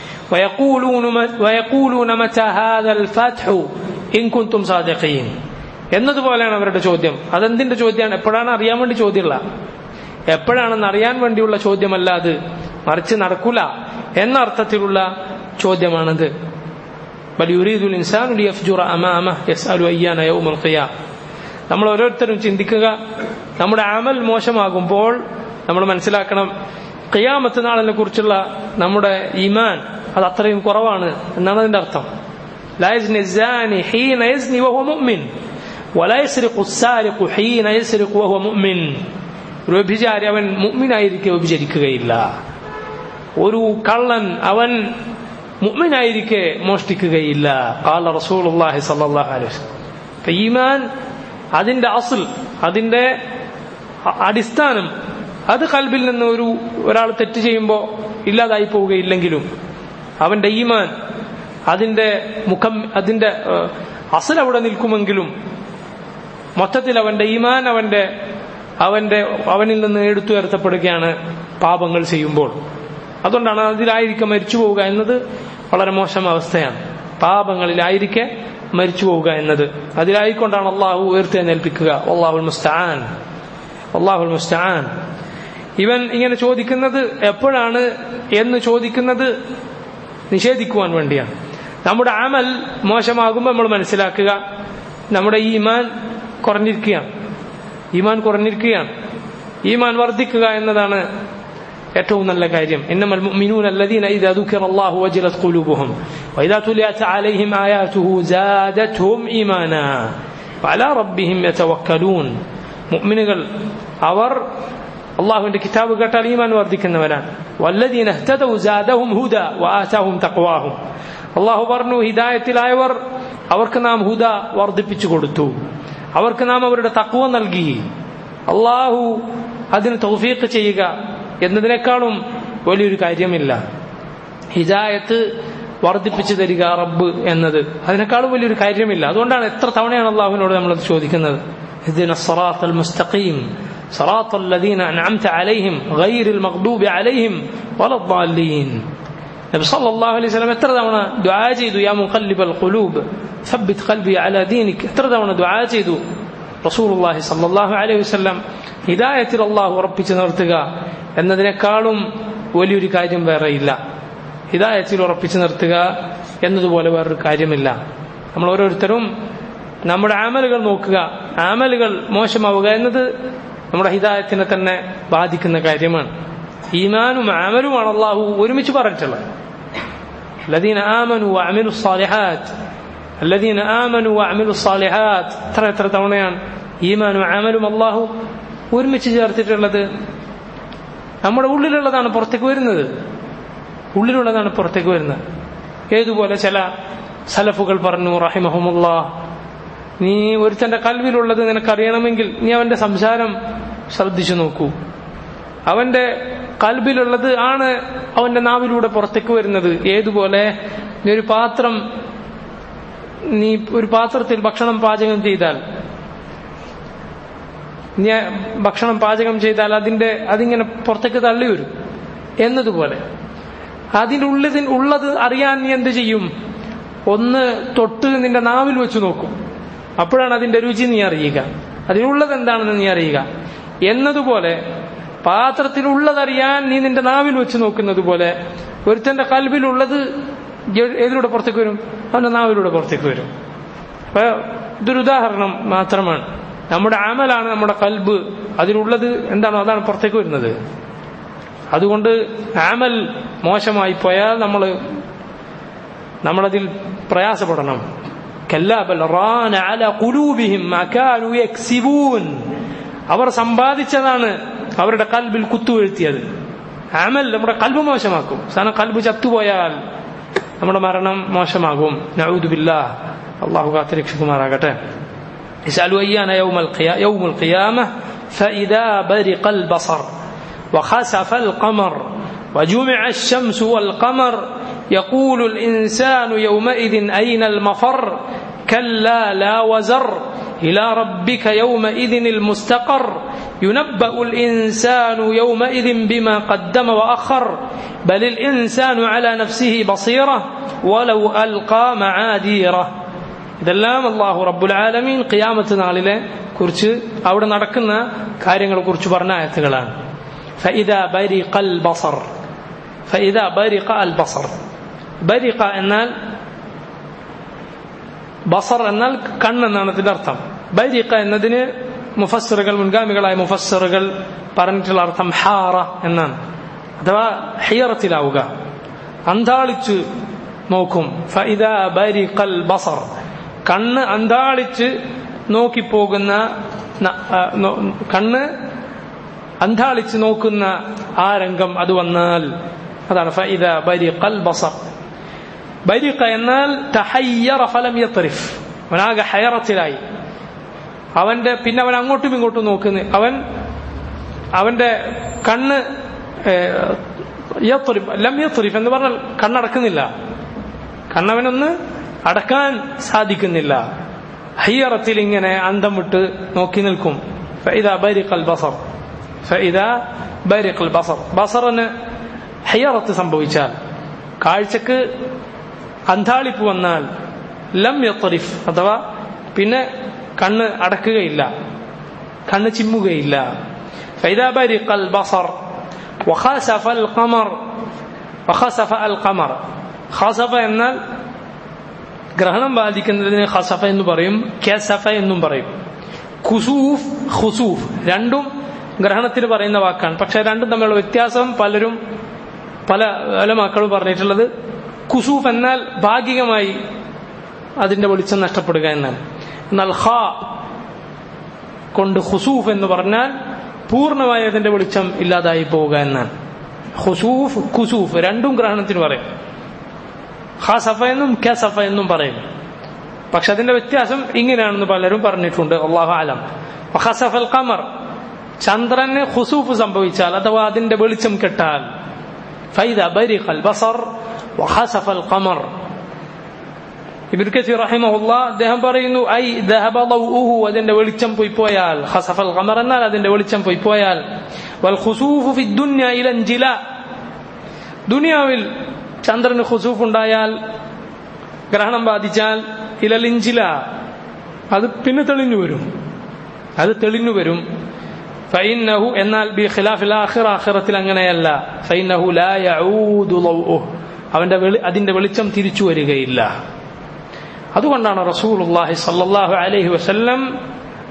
വയഖൂലൂന മതാ ഹാദൽ ഫത്ഹു ഇൻ കുൻതും സാദിഖീൻ എന്നതുപോലെയാണ് അവരുടെ ചോദ്യം. അതെന്തിന്റെ ചോദ്യമാണ്? എപ്പോഴാണ് അറിയാൻ വേണ്ടി ചോദ്യമുള്ള, എപ്പോഴാണെന്ന് അറിയാൻ വേണ്ടിയുള്ള ചോദ്യമല്ല അത്, മറിച്ച് നടക്കൂല എന്ന അർത്ഥത്തിലുള്ള ചോദ്യമാണത്. ബൽ യുരീദുൽ ഇൻസാനു ലിയഫ്ജുറ അമാമഹു യസ്അലു അയ്യാന യൗമുൽ ഖിയാമ. നമ്മൾ ഓരോരുത്തരും ചിന്തിക്കുക, നമ്മുടെ അമൽ മോശമാകുമ്പോൾ നമ്മൾ മനസ്സിലാക്കണം ഖിയാമത്ത് നാളിനെ കുറിച്ചുള്ള നമ്മുടെ ഈമാൻ അത് അത്രയും കുറവാണ് എന്നാണ് അതിന്റെ അർത്ഥം. ലാ യസ്നി സാനി ഹീന യസ്നി വഹുവ മുഅ്മിൻ വലാ യസ്രിഖു സാരിഖു ഹീന യസ്രിഖു വഹുവ മുഅ്മിൻ. ഒരു വ്യഭിചാരി അവൻ മുഅ്മിനായിരിക്കെ വ്യഭിചരിക്കുകയില്ല. ഒരു കള്ളൻ അവൻ മുഅ്മിനായിരിക്കെ മോഷ്ടിക്കുകയില്ല. ഖാല റസൂലുള്ളാഹി സ്വല്ലല്ലാഹു അലൈഹി വസല്ലം. ഈമാൻ അതിന്റെ അസ്ൽ, അതിന്റെ അടിസ്ഥാനം അത് ഖൽബിൽ നിന്ന് ഒരാൾ തെറ്റ് ചെയ്യുമ്പോൾ ഇല്ലാതായി പോവുകയില്ലെങ്കിലും അവന്റെ ഈമാൻ അതിന്റെ അതിന്റെ അസ്ൽ അവിടെ നിൽക്കുമെങ്കിലും മൊത്തത്തിൽ അവന്റെ ഈമാൻ അവനിൽ നിന്ന് എടുത്തുയർത്തപ്പെടുകയാണ് പാപങ്ങൾ ചെയ്യുമ്പോൾ. അതുകൊണ്ടാണ് അതിലായിരിക്കെ മരിച്ചു പോവുക എന്നത് വളരെ മോശം അവസ്ഥയാണ്. പാപങ്ങളിലായിരിക്കെ മരിച്ചു പോവുക എന്നത്, അതിലായിക്കൊണ്ടാണ് അള്ളാഹു ഉയർത്തെഴുന്നേൽപ്പിക്കുക. അല്ലാഹുൽ മുസ്തആൻ, അല്ലാഹുൽ മുസ്തആൻ. ഇവൻ ഇങ്ങനെ ചോദിക്കുന്നത് എപ്പോഴാണ് എന്ന് ചോദിക്കുന്നത് നിഷേധിക്കുവാൻ വേണ്ടിയാണ്. നമ്മുടെ അമൽ മോശമാകുമ്പോൾ നമ്മൾ മനസ്സിലാക്കുക നമ്മുടെ ഈമാൻ കുറഞ്ഞിരിക്കുകയാണ്. ഈമാൻ വർദ്ധിക്കുക എന്നതാണ് ഏറ്റവും നല്ല കാര്യം. ഇന്നമൽ മുഅ്മിനൂന അല്ലദീന ഇദാ ദുകിറല്ലാഹു വജലത് ഖുലൂബുഹും വഇദാ തുലിയത് അലൈഹിം ആയാതുഹു സാദത്ഹും ഈമാനാ വഅലാ റബ്ബിഹിം യതവക്കലൂൻ. മുഅ്മിനുകൾ അവർ അല്ലാഹുവിന്റെ കിതാബ് കേട്ടാൽ ഈമാൻ വർദ്ധിക്കുന്നവരാണ്. വല്ലദീന ഇഹ്തദൂ സാദഹും ഹുദാ വആതാഹും തഖ്വാഹും. അല്ലാഹു പറഞ്ഞു, ഹിദായത്തിലായവർ അവർക്ക് നാം ഹുദ വർദ്ധിപ്പിച്ചു കൊടുത്തു, അവർക്ക് നാം അവരുടെ തഖ്വ നൽകി. അല്ലാഹു അതിന് തൗഫീഖ് ചെയ്യുക എന്നതിനേക്കാളും വലിയൊരു കാര്യമില്ല. ഹിദായത്ത് വർദ്ധിപ്പിച്ചു തരിക റബ്ബ് എന്നത് അതിനേക്കാളും വലിയൊരു കാര്യമില്ല. അതുകൊണ്ടാണ് എത്ര തവണയാണ് അള്ളാഹുവിനോട് നമ്മളത് ചോദിക്കുന്നത്. ഇഹ്ദിന സിറാത്തൽ മുസ്തഖീം സിറാത്തൽ ലദീന അൻഅംത അലൈഹിം ഗൈറിൽ മഗ്ദൂബി അലൈഹിം വലദ്ദാല്ലീൻ. നബി സല്ലല്ലാഹു അലൈഹി വസല്ലം എത്ര തവണ ദുആ ചെയ്തു, യാ മുഖല്ലിബൽ ഖുലൂബ് സബ്ബിത് ഖൽബി അലാ ദീനിക്. എത്ര തവണ ദുആ ചെയ്തു റസൂലുള്ളാഹി സല്ലല്ലാഹു അലൈഹി വസല്ലം. ഹിദായത്തിൽ അല്ലാഹു ഉറപ്പിച്ചു നിർത്തുക എന്നതിനേക്കാളും വലിയൊരു കാര്യം വേറെയില്ല. ഹിദായത്തിൽ ഉറപ്പിച്ചു നിർത്തുക എന്നതുപോലെ വേറൊരു കാര്യമില്ല. നമ്മൾ ഓരോരുത്തരും നമ്മുടെ അമലുകൾ നോക്കുക. അമലുകൾ മോശമാവുക എന്നത് നമ്മുടെ ഹിദായത്തിനെ തന്നെ ബാധിക്കുന്ന കാര്യമാണ്. ഈമാനും അമലുമാണ് അള്ളാഹു ഒരുമിച്ച് പറഞ്ഞിട്ടുള്ളത്. الذين آمنوا وعملوا الصالحات الذين آمنوا وعملوا الصالحات എത്ര തവണയാണ് ഈമാനും അമലും അള്ളാഹു ഒരുമിച്ച് ചേർത്തിട്ടുള്ളത്? നമ്മുടെ ഉള്ളിലുള്ളതാണ് പുറത്തേക്ക് വരുന്നത്. ഉള്ളിലുള്ളതാണ് പുറത്തേക്ക് വരുന്നത്. ഏതുപോലെ ചില സലഫുകൾ പറഞ്ഞു റഹിമഹുമുല്ലാഹ്, നീ ഒരുത്തന്റെ കൽവിലുള്ളത് നിനക്കറിയണമെങ്കിൽ നീ അവന്റെ സംസാരം ശ്രദ്ധിച്ചു നോക്കൂ. അവന്റെ കൽബിലുള്ളത് ആണ് അവന്റെ നാവിലൂടെ പുറത്തേക്ക് വരുന്നത്. ഏതുപോലെ നീ ഒരു പാത്രത്തിൽ ഭക്ഷണം പാചകം ചെയ്താൽ അതിങ്ങനെ പുറത്തേക്ക് തള്ളി വരും എന്നതുപോലെ അതിൻ്റെ ഉള്ളത് അറിയാൻ നീ എന്ത് ചെയ്യും? ഒന്ന് തൊട്ട് നിന്റെ നാവിൽ വെച്ച് നോക്കും. അപ്പോഴാണ് അതിന്റെ രുചി നീ അറിയുക, അതിനുള്ളത് എന്താണെന്ന് നീ അറിയുക. എന്നതുപോലെ പാത്രത്തിലുള്ളതറിയാൻ നീ നിന്റെ നാവിൽ വെച്ച് നോക്കുന്നത് പോലെ ഒരുത്തന്റെ കൽബിലുള്ളത് ഏതിലൂടെ പുറത്തേക്ക് വരും? അവന്റെ നാവിലൂടെ പുറത്തേക്ക് വരും. അപ്പൊ ഇതൊരു ഉദാഹരണം മാത്രമാണ്. നമ്മുടെ അമലാണ് നമ്മുടെ കൽബ്, അതിലുള്ളത് എന്താണോ അതാണ് പുറത്തേക്ക് വരുന്നത്. അതുകൊണ്ട് അമൽ മോശമായി പോയാൽ നമ്മളതിൽ പ്രയാസപ്പെടണം. കല്ലാ ബൽ റാന അലാ ഖുലൂബിഹിം മാ കാനൂ യക്സിബൂൻ, അവർ സമ്പാദിച്ചതാണ് അവരുടെ കൽബിൽ കുത്തുവീഴ്ത്തിയത്. അമൽ നമ്മുടെ കൽബ് മോശമാക്കും. സാധാരണ കൽബ് ചത്തുപോയാൽ നമ്മുടെ മരണം മോശമാകും. നഊദു ബില്ലാഹ്, അല്ലാഹു കാത്തുരക്ഷിക്കുമാറാകട്ടെ. يسألوا أيان يوم القيامة فإذا برق البصر وخسف القمر وجمع الشمس والقمر يقول الإنسان يومئذ أين المفر كلا لا وزر إلى ربك يومئذ المستقر ينبأ الإنسان يومئذ بما قدم وأخر بل الإنسان على نفسه بصيرة ولو ألقى معاذيره. ഇതെല്ലാം അല്ലാഹു റബ്ബുൽ ആലമീൻ ഖിയാമത്ത് നാളിലെ കുറിച്ച് അവിടെ നടക്കുന്ന കാര്യങ്ങളെ കുറിച്ച് പറഞ്ഞ ആയത്തുകളാണ്. ഫഇദാ ബരിഖൽ ബസർ, ഫഇദാ ബരിഖ അൽ ബസർ. ബരിഖ എന്നാൽ ബസർ എന്നാൽ കണ്ണെന്നാണ് ഇതിന്റെ അർത്ഥം. ബരിഖ എന്നതിന് മുൻഗാമികളായ മുഫസ്സിറുകൾ പറഞ്ഞിട്ടുള്ള അർത്ഥം ഹാറ എന്നാണ്, അഥവാ ഹിയറത്തിലാവുക, അന്താളിച്ച് നോക്കും. ഫഇദാ ബരിഖൽ ബസർ, കണ്ണ് അന്താളിച്ച് നോക്കിപ്പോകുന്ന, കണ്ണ് അന്താളിച്ച് നോക്കുന്ന ആ രംഗം അത് വന്നാൽ അതാണ് ഫഇദാ ബരിഖൽ ബസർ. ബരിഖ എന്നാൽ തഹയ്യറ ഫലം യത്രിഫ്, അവനാകെ ഹയറത്തിലായി. പിന്നെ അവൻ അങ്ങോട്ടും ഇങ്ങോട്ടും നോക്കുന്നു. അവന്റെ കണ്ണ് ലം യത്രിഫ് എന്ന് പറഞ്ഞാൽ കണ്ണടക്കുന്നില്ല, കണ്ണവനൊന്ന് അടക്കാൻ സാധിക്കുന്നില്ല. ഹയ്യറത്തിൽ ഇങ്ങനെ അന്തം വിട്ട് നോക്കി നിൽക്കും. ഫഇദാ ബരിഖൽ ബസർ, ഫഇദാ ബരിഖൽ ബസർ. ബസറിന് ഹയ്യറത്ത് സംഭവിച്ചാൽ, കാഴ്ചക്ക് അന്താളിപ്പ് വന്നാൽ, ലം യത്രിഫ് അഥവാ പിന്നെ കണ്ണ് അടക്കുകയില്ല, കണ്ണ് ചിമ്മുകയില്ല. ഫഇദാ ബരിഖൽ ബസർ വഖസഫൽ ഖമർ, വഖസഫ അൽ ഖമർ. ഖസഫ എന്നാൽ ഗ്രഹണം ബാധിക്കുന്നതിന് ഖസഫ എന്ന് പറയും, കസഫ എന്നും പറയും. ഖുസൂഫ്, ഖുസൂഫ് രണ്ടും ഗ്രഹണത്തിന് പറയുന്ന വാക്കാണ്. പക്ഷെ രണ്ടും തമ്മിലുള്ള വ്യത്യാസം പല ഉലമാക്കളും പറഞ്ഞിട്ടുള്ളത്, ഖുസൂഫ് എന്നാൽ ഭാഗികമായി അതിന്റെ വെളിച്ചം നഷ്ടപ്പെടുക എന്നാണ്. എന്നാൽ ഖ കൊണ്ട് ഖുസൂഫ് എന്ന് പറഞ്ഞാൽ പൂർണ്ണമായി അതിന്റെ വെളിച്ചം ഇല്ലാതായി പോവുക എന്നാണ്. ഖുസൂഫ്, ഖുസൂഫ് രണ്ടും ഗ്രഹണത്തിന് പറയും. ഖസഫ എന്നും കസഫ എന്നും പറയും. പക്ഷെ അതിന്റെ വ്യത്യാസം ഇങ്ങനെയാണെന്ന് പലരും പറഞ്ഞിട്ടുണ്ട്. അല്ലാഹു അലം. ഖസഫൽ ഖമർ, ചന്ദ്രന് ഖുസൂഫ് സംഭവിച്ചാൽ അഥവാ അതിന്റെ വെളിച്ചം കെട്ടാൽ, ഫൈദാ ബരിഖൽ ബസർ വഖസഫൽ ഖമർ. ഇബ്നു കസീർ റഹിമഹുല്ലാഹ് അദ്ദേഹം പറയുന്നു, ഐ ദഹബ ളൗഉഹു, അതിന്റെ വെളിച്ചം പോയി പോയാൽ. ഖസഫൽ ഖമർ എന്നാൽ അതിന്റെ വെളിച്ചം പോയി പോയാൽ. വൽ ഖുസൂഫു ഫി ദുനിയ ഇല ഇൻജിലാ, ദുനിയാവിൽ ചന്ദ്രന് ഖുസൂഫ് ഉണ്ടായാൽ, ഗ്രഹണം ബാധിച്ചാൽ, ഇലൽ ഇൻജില അത് പിന്നെ തെളിഞ്ഞു വരും, അത് തെളിഞ്ഞു വരും. ഫഇന്നഹു എന്നാൽ ബി ഖിലാഫിൽ ആഖിറ, ആഖിറത്തിൽ അങ്ങനെയല്ല. ഫഇന്നഹു ലാ യഊദു ളൗഉഹു, അതിന്റെ വെളിച്ചം തിരിച്ചു വരികയില്ല. അതുകൊണ്ടാണ് റസൂലുള്ളാഹി സ്വല്ലല്ലാഹു അലൈഹി വസല്ലം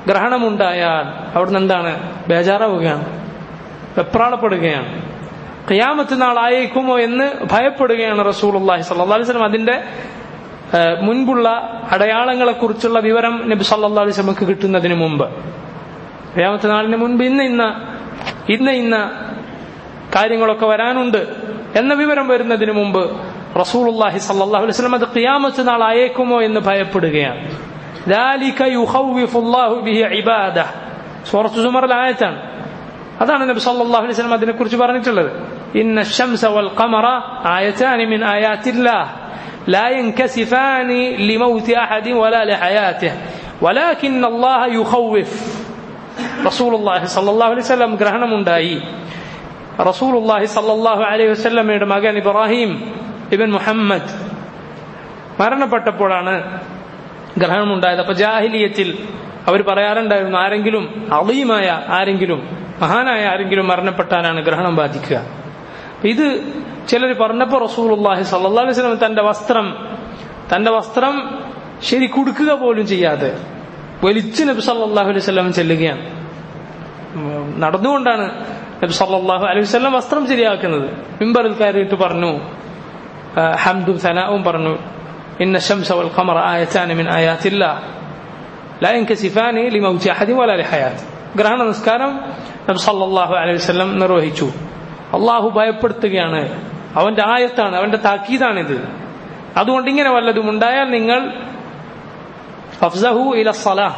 ഗ്രഹണമുണ്ടായാൽ അവിടുന്ന് എന്താണ്? ബേജാറാവുകയാണ്, വെപ്രാളപ്പെടുകയാണ്. ഖിയാമത്ത് നാളായേക്കുമോ എന്ന് ഭയപ്പെടുകയാണ് റസൂലുള്ളാഹി സ്വല്ലല്ലാഹു അലൈഹി വസല്ലം. അതിന്റെ മുൻപുള്ള അടയാളങ്ങളെ കുറിച്ചുള്ള വിവരം നബി സല്ലല്ലാഹു അലൈഹി വസല്ലമക്ക് കിട്ടുന്നതിന് മുമ്പ്, ഖിയാമത്ത് നാളിന് മുൻപ് ഇന്ന കാര്യങ്ങളൊക്കെ വരാനുണ്ട് എന്ന വിവരം വരുന്നതിന് മുമ്പ് റസൂലുള്ളാഹി സ്വല്ലല്ലാഹു അലൈഹി വസല്ലം അത് ഖിയാമത്ത് നാളായേക്കുമോ എന്ന് ഭയപ്പെടുകയാണ്. ذلك يخوف الله به عباده സൂറത്ത് സുമറിലെ ആയത്താണ്. അതാണ് നബി സല്ലല്ലാഹു അലൈഹി വസല്ലം അതിനെക്കുറിച്ച് പറഞ്ഞിട്ടുള്ളത്. ഇന്ന الشمس والقمر آيتان من آيات الله لا ينكسفان لموت أحد ولا لحياته ولكن الله يخوف. റസൂലുള്ളാഹി സ്വല്ലല്ലാഹു അലൈഹി വസല്ലം ഗ്രഹണമുണ്ടായി. റസൂലുള്ളാഹി സ്വല്ലല്ലാഹു അലൈഹി വസല്ലമയുടെ മകൻ ഇബ്രാഹിം ഇബ്ൻ മുഹമ്മദ് മരണപ്പെട്ടപ്പോഴാണ് ഗ്രഹണമുണ്ടായത്. അപ്പൊ ജാഹിലിയത്തിൽ അവർ പറയാറുണ്ടായിരുന്നു, ആരെങ്കിലും അളീമായ ആരെങ്കിലും മഹാനായ ആരെങ്കിലും മരണപ്പെട്ടാലാണ് ഗ്രഹണം ബാധിക്കുക. ഇത് ചിലർ പറഞ്ഞപ്പോൾ റസൂലുള്ളാഹി സ്വല്ലല്ലാഹു അലൈഹി വസല്ലം തന്റെ വസ്ത്രം ശരിക്കുടുക്കുക പോലും ചെയ്യാതെ വലിച്ച് നബി സല്ലല്ലാഹു അലൈഹി വസല്ലം ചെല്ലുകയാണ്. നടന്നുകൊണ്ടാണ് നബി സല്ലല്ലാഹു അലൈഹി വസല്ലം വസ്ത്രം ശരിയാക്കുന്നത്. മിമ്പറിൽ കയറിയിട്ട് പറഞ്ഞു, ഹംദും സനാഉം പറഞ്ഞു, ഇന്ന الشمس والقمر آيتان من آيات الله لا ينكسفان لموت أحد ولا لحياته. ഗ്രഹണ നിസ്കാരം നബി സല്ലല്ലാഹു അലൈഹി വസല്ലം നിർവഹിച്ചു. അള്ളാഹു ഭയപ്പെടുത്തുകയാണ്, അവന്റെ ആയത്താണ്, അവന്റെ താക്കീതാണിത്. അതുകൊണ്ട് ഇങ്ങനെ വല്ലതും ഉണ്ടായാൽ നിങ്ങൾ അഫ്സഹു ഇല സലാഹ്,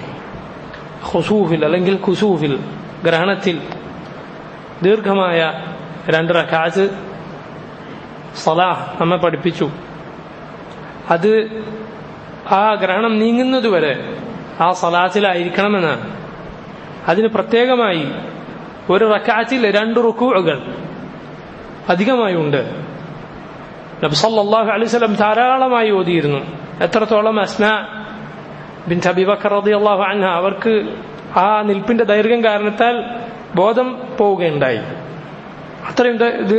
ഖുസൂഫിൽ അല്ലെങ്കിൽ കുസൂഫിൽ ഗ്രഹണത്തിൽ ദീർഘമായ 2 റക്അത്ത് സലാഹ് നമ്മെ പഠിപ്പിച്ചു. അത് ആ ഗ്രഹണം നീങ്ങുന്നതുവരെ ആ സലാത്തിലായിരിക്കണമെന്നാണ്. അതിന് പ്രത്യേകമായി ഒരു റക്അത്തിൽ 2 റുകൂഉകൾ അധികമായി ഉണ്ട്. നബി സല്ലല്ലാഹു അലൈഹി വസല്ലം ധാരാളമായി ഓതിയിരുന്നു. എത്രത്തോളം അസ്മാ ബിൻത് അബീ ബക്കർ റളിയല്ലാഹു അൻഹ അവർക്ക് ആ നിൽപ്പിന്റെ ദൈർഘ്യം കാരണത്താൽ ബോധം പോവുകയുണ്ടായി. അത്രയും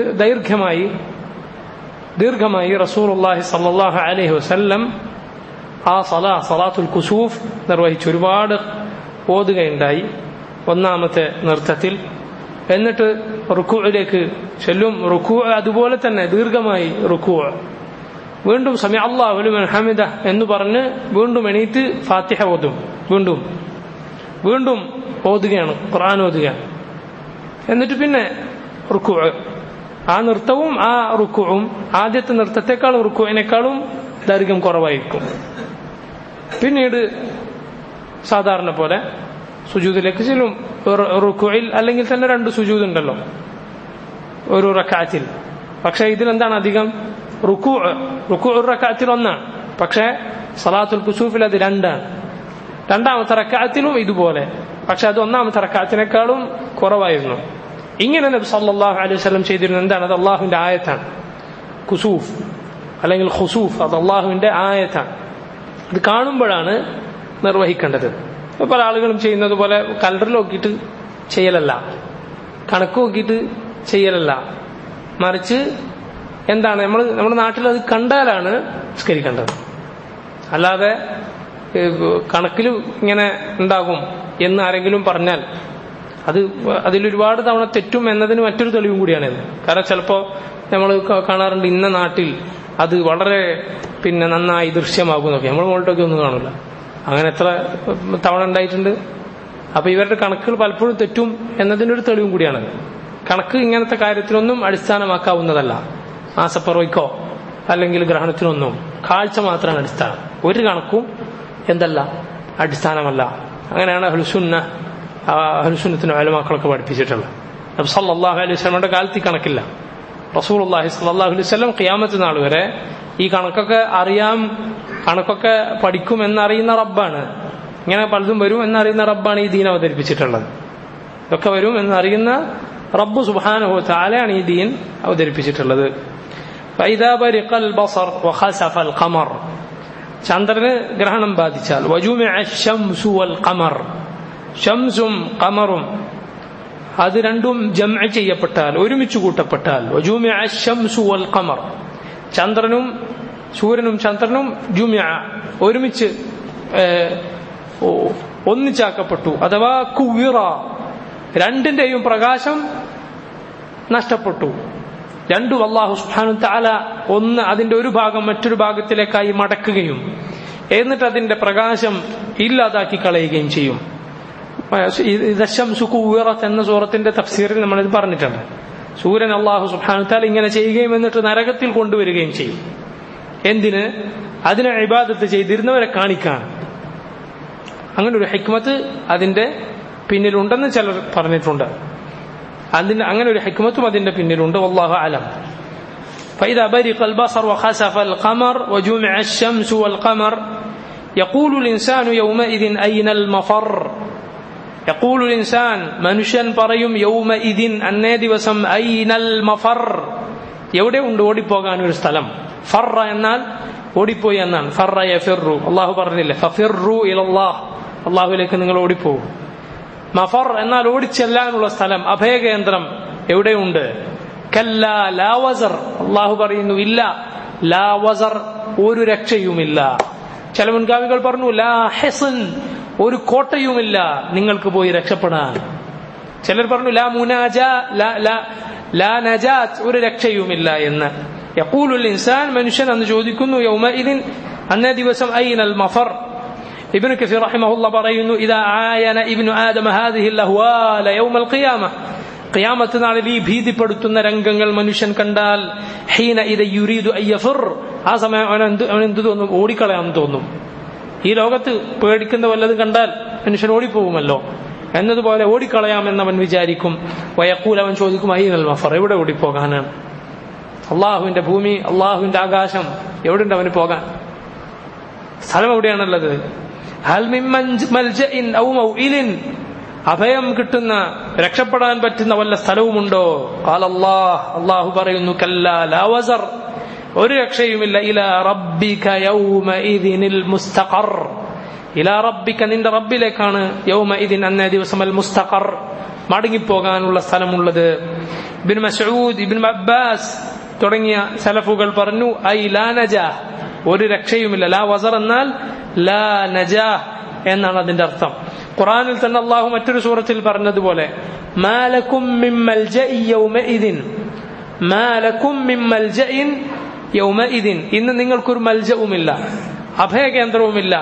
ദീർഘമായി റസൂലുള്ളാഹി സ്വല്ലല്ലാഹു അലൈഹി വസല്ലം ആ സലാത്തുൽ കുസൂഫ് നിർവഹിച്ചു. ഒരുപാട് ഓതുകയുണ്ടായി ഒന്നാമത്തെ നൃത്തത്തിൽ. എന്നിട്ട് റുക്കൂഇലേക്ക് ചെല്ലും. റുക്കൂഅ് അതുപോലെ തന്നെ ദീർഘമായി റുക്കൂഅ്. വീണ്ടും സമി അല്ലാഹു ലിമൻ ഹമിദ എന്ന് പറഞ്ഞ് വീണ്ടും എണീറ്റ് ഫാത്തിഹ ഓതും. വീണ്ടും ഓതുകയാണ്, ഖുർആൻ ഓതുകയാണ്. എന്നിട്ട് പിന്നെ റുക്കൂഅ്. ആ നൃത്തവും ആ റുക്കൂഉം ആദ്യത്തെ നൃത്തത്തെക്കാളും റുക്കൂഇനേക്കാളും ദൈർഘ്യം കുറവായിരിക്കും. പിന്നീട് സാധാരണ പോലെ സുജൂദിലേക്ക് ചെല്ലും. റുക്കൂഇൽ അല്ലെങ്കിൽ തന്നെ 2 സുജൂദ് ഉണ്ടല്ലോ ഒരു റക്അത്തിൽ. പക്ഷെ ഇതിലെന്താണ് അധികം? റുക്കൂഉ റക്അത്തിൽ 1, പക്ഷെ സലാത്തുൽ കുസൂഫിൽ അത് 2 ആണ്. 2ാമത്തെ റക്അത്തിലും ഇതുപോലെ, പക്ഷെ അത് 1ാമത്തെ റക്അത്തിനേക്കാളും കുറവായിരുന്നു. ഇങ്ങനെ നബി സല്ലല്ലാഹു അലൈഹി വസല്ലം ചെയ്തിരുന്നത് എന്താണ്? അത് അള്ളാഹുവിന്റെ ആയത്താണ്. കുസൂഫ് അല്ലെങ്കിൽ ഖുസൂഫ് അത് അള്ളാഹുവിന്റെ ആയത്താണ്. അത് കാണുമ്പോഴാണ് നിർവഹിക്കേണ്ടത്. പല ആളുകളും ചെയ്യുന്നത് പോലെ കലണ്ടറിൽ നോക്കിയിട്ട് ചെയ്യലല്ല, കണക്ക് നോക്കിയിട്ട് ചെയ്യലല്ല, മറിച്ച് എന്താണ് നമ്മുടെ നാട്ടിൽ അത് കണ്ടാലാണ് നിസ്കരിക്കേണ്ടത്. അല്ലാതെ കണക്കിൽ ഇങ്ങനെ ഉണ്ടാകും എന്ന് ആരെങ്കിലും പറഞ്ഞാൽ അതിലൊരുപാട് തവണ തെറ്റും എന്നതിന് മറ്റൊരു തെളിവും കൂടിയാണിത്. കാരണം ചിലപ്പോൾ നമ്മൾ കാണാറുണ്ട് ഇന്ന നാട്ടിൽ അത് വളരെ നന്നായി ദൃശ്യമാകുന്നൊക്കെ, നമ്മൾ മുകളിലൊക്കെ ഒന്നും കാണില്ല. അങ്ങനെ എത്ര തവണ ഉണ്ടായിട്ടുണ്ട്. അപ്പൊ ഇവരുടെ കണക്കുകൾ പലപ്പോഴും തെറ്റും എന്നതിനൊരു തെളിവും കൂടിയാണത്. കണക്ക് ഇങ്ങനത്തെ കാര്യത്തിലൊന്നും അടിസ്ഥാനമാക്കാവുന്നതല്ല. മാസപ്പിറവിക്കോ അല്ലെങ്കിൽ ഗ്രഹണത്തിനൊന്നും കാഴ്ച മാത്രമാണ് അടിസ്ഥാനം. ഒരു കണക്കും അടിസ്ഥാനമല്ല. അങ്ങനെയാണ് അഹ്ലുസുന്നത്തിന് ഉലമാക്കളൊക്കെ പഠിപ്പിച്ചിട്ടുള്ളത്. നബി സല്ലല്ലാഹു അലൈഹി വസല്ലമയുടെ കാലത്ത് ഈ കണക്കില്ല. റസൂലുള്ളാഹി സ്വല്ലല്ലാഹു അലൈഹി വസല്ലം ഖിയാമത്ത് നാൾ വരെ ഈ കണക്കൊക്കെ കണക്കൊക്കെ പഠിക്കും എന്നറിയുന്ന റബ്ബാണ്. ഇങ്ങനെ പലതും വരും എന്നറിയുന്ന റബ്ബാണ് ഈ ദീൻ അവതരിപ്പിച്ചിട്ടുള്ളത്. ഇതൊക്കെ വരും എന്നറിയുന്ന റബ്ബ് സുബ്ഹാനഹു വ തആലയാണ് ഈ ദീൻ അവതരിപ്പിച്ചിട്ടുള്ളത്. ഫൈദാ ബരിഖൽ ബസർ വഖസഫ അൽ ഖമർ, ചന്ദ്രന് ഗ്രഹണം ബാധിച്ചാൽ, വജുമിഅ അശ്-ശംസു വൽ ഖമർ, ഷംസും ഖമറും അത് രണ്ടും ജംഅ ചെയ്യപ്പെട്ടാൽ, ഒരുമിച്ച് കൂട്ടപ്പെട്ടാൽ, വജുമിഅ അശ്-ശംസു വൽ ഖമർ, സൂര്യനും ചന്ദ്രനും ജുമിഅ ഒരുമിച്ച് ഒന്നിച്ചാക്കപ്പെട്ടു. അഥവാ കുവിറ, രണ്ടിന്റെയും പ്രകാശം നഷ്ടപ്പെട്ടു. രണ്ടും അല്ലാഹു സുബ്ഹാനഹു തആല ഒന്ന് അതിന്റെ ഒരു ഭാഗം മറ്റൊരു ഭാഗത്തിലേക്കായി മടക്കുകയും എന്നിട്ട് അതിന്റെ പ്രകാശം ഇല്ലാതാക്കി കളയുകയും ചെയ്യും. ശംസു കുവിറത്ത് എന്ന സൂറത്തിന്റെ തഫ്സീറിൽ നമ്മളിത് പറഞ്ഞിട്ടുണ്ട്. സൂര്യൻ അല്ലാഹു സുബ്ഹാനഹു തആല ഇങ്ങനെ ചെയ്യുകയും എന്നിട്ട് നരകത്തിൽ കൊണ്ടുവരികയും ചെയ്യും. എന്തിന്? അതിനെ ഇബാദത്ത് ചെയ്തിരുന്നവരെ കാണിക്കാൻ. അങ്ങനെ ഒരു ഹിക്മത്ത് അതിന്റെ പിന്നിലുണ്ടെന്ന് ചിലർ പറഞ്ഞിട്ടുണ്ട്. അങ്ങനെ ഒരു ഹിക്മത്തും അതിന്റെ പിന്നിലുണ്ട്. വല്ലാഹു അലം. فإذا برق البصر وخسف القمر وجمع الشمس والقمر يقول الإنسان يومئذ أين المفر يقول الإنسان മനുഷ്യൻ പറയും يومئذ അന്നേ ദിവസം أين المفر, എവിടെ ഉണ്ട് ഓടിപ്പോകാൻ ഒരു സ്ഥലം. ഫറ എന്നാൽ ഓടിപ്പോയി എന്നാണ്. ഫറ യഫിറു, അള്ളാഹു പറഞ്ഞില്ലേ ഫഫിറു ഇലല്ലാഹ്, അള്ളാഹുവിലേക്ക് നിങ്ങൾ ഓടിപ്പോകും. മഫർ എന്നാൽ ഓടിച്ചെല്ലാനുള്ള സ്ഥലം, അഭയകേന്ദ്രം എവിടെയുണ്ട്. കല്ലാ ലാ വസർ, അള്ളാഹു പറയുന്നു ഇല്ല, ലാ വസർ ഒരു രക്ഷയുമില്ല. ചില മുൻഗാമികൾ പറഞ്ഞു ലാ ഹിസൻ, ഒരു കോട്ടയുമില്ല നിങ്ങൾക്ക് പോയി രക്ഷപ്പെടാൻ. ചിലർ പറഞ്ഞു ലാ മുനാജാ, ലാ നജാത്ത്, ഒരു രക്ഷയുമില്ല എന്ന്. യഖൂലുൽ ഇൻസാൻ, മനുഷ്യൻ അന്ന് ചോദിക്കുന്നു യൗമഇദിൻ അന്നേ ദിവസം ഐനൽ മഫർ. ഇബ്നു കസീർ റഹിമഹുല്ലാഹ് പറയുന്നു ഇദാ ആയന ഇബ്നു ആദമ ഹാദിഹിൽ അഹ്വാല യൗമൽ ഖിയാമ, ഖിയാമത്ത് നാളിൽ ഈ ഭീതിപ്പെടുത്തുന്ന രംഗങ്ങൾ മനുഷ്യൻ കണ്ടാൽ ഹീന ഇദ യുരീദു അയ്യഫിർ, ആ സമയം അവൻ എന്ത് തോന്നും? ഓടിക്കളയാൻ തോന്നും. ഈ ലോകത്ത് പേടിക്കുന്ന വല്ലതും കണ്ടാൽ മനുഷ്യൻ ഓടിപ്പോകുമല്ലോ, എന്നതുപോലെ ഓടിക്കളയാമെന്ന് അവൻ വിചാരിക്കും. വയഖൂൽ, അവൻ ചോദിക്കും ഐനൽ മഫർ, എവിടെ ഓടിപ്പോകാനാണ്? അള്ളാഹുവിന്റെ ഭൂമി, അള്ളാഹുവിന്റെ ആകാശം, എവിടെയുണ്ട് അവന് പോകാൻ? സ്ഥലം എവിടെയാണുള്ളത്? ഹൽ മിൻ മൽജഇൻ ഔ മൗഇലിൻ, അഭയം കിട്ടുന്ന രക്ഷപ്പെടാൻ പറ്റുന്ന വല്ല സ്ഥലവുമുണ്ടോ? ഖാലല്ലാഹ്, അള്ളാഹു പറയുന്നു കല്ലാ ലാ വസർ, ഒരു രക്ഷയുമില്ല. ഇലാ റബ്ബിക യൗമഇദിനിൽ മുസ്തഖർ, ഇലാ റബ്ബിക നിന്റെ റബ്ബിലേക്കാണ് യൗമഇദിൻ അന്നേ ദിവസം അൽ മുസ്തഖർ, മടങ്ങിപ്പോകാനുള്ള സ്ഥലമുള്ളത്. ഇബ്നു മസ്ഊദ്, ഇബ്നു അബ്ബാസ് തുടങ്ങിയ സലഫുകൾ പറഞ്ഞു ഐ ലാ നജാ, ഒരു രക്ഷയുമില്ല. ലാ വസർ എന്നാൽ ലാ നജാ എന്നാണ് അതിന്റെ അർത്ഥം. ഖുർആനിൽ തന്നെ അല്ലാഹു മറ്റൊരു സൂറത്തിൽ പറഞ്ഞതുപോലെ മാലകും മിൻ മൽജഇ യൗമഇദിൻ, മാലകും മിൻ മൽജഇൻ യൗമഇദിൻ, ഇന്ന് നിങ്ങൾക്കൊരു മൽജഉമില്ല, അഭയകേന്ദ്രവുമില്ല.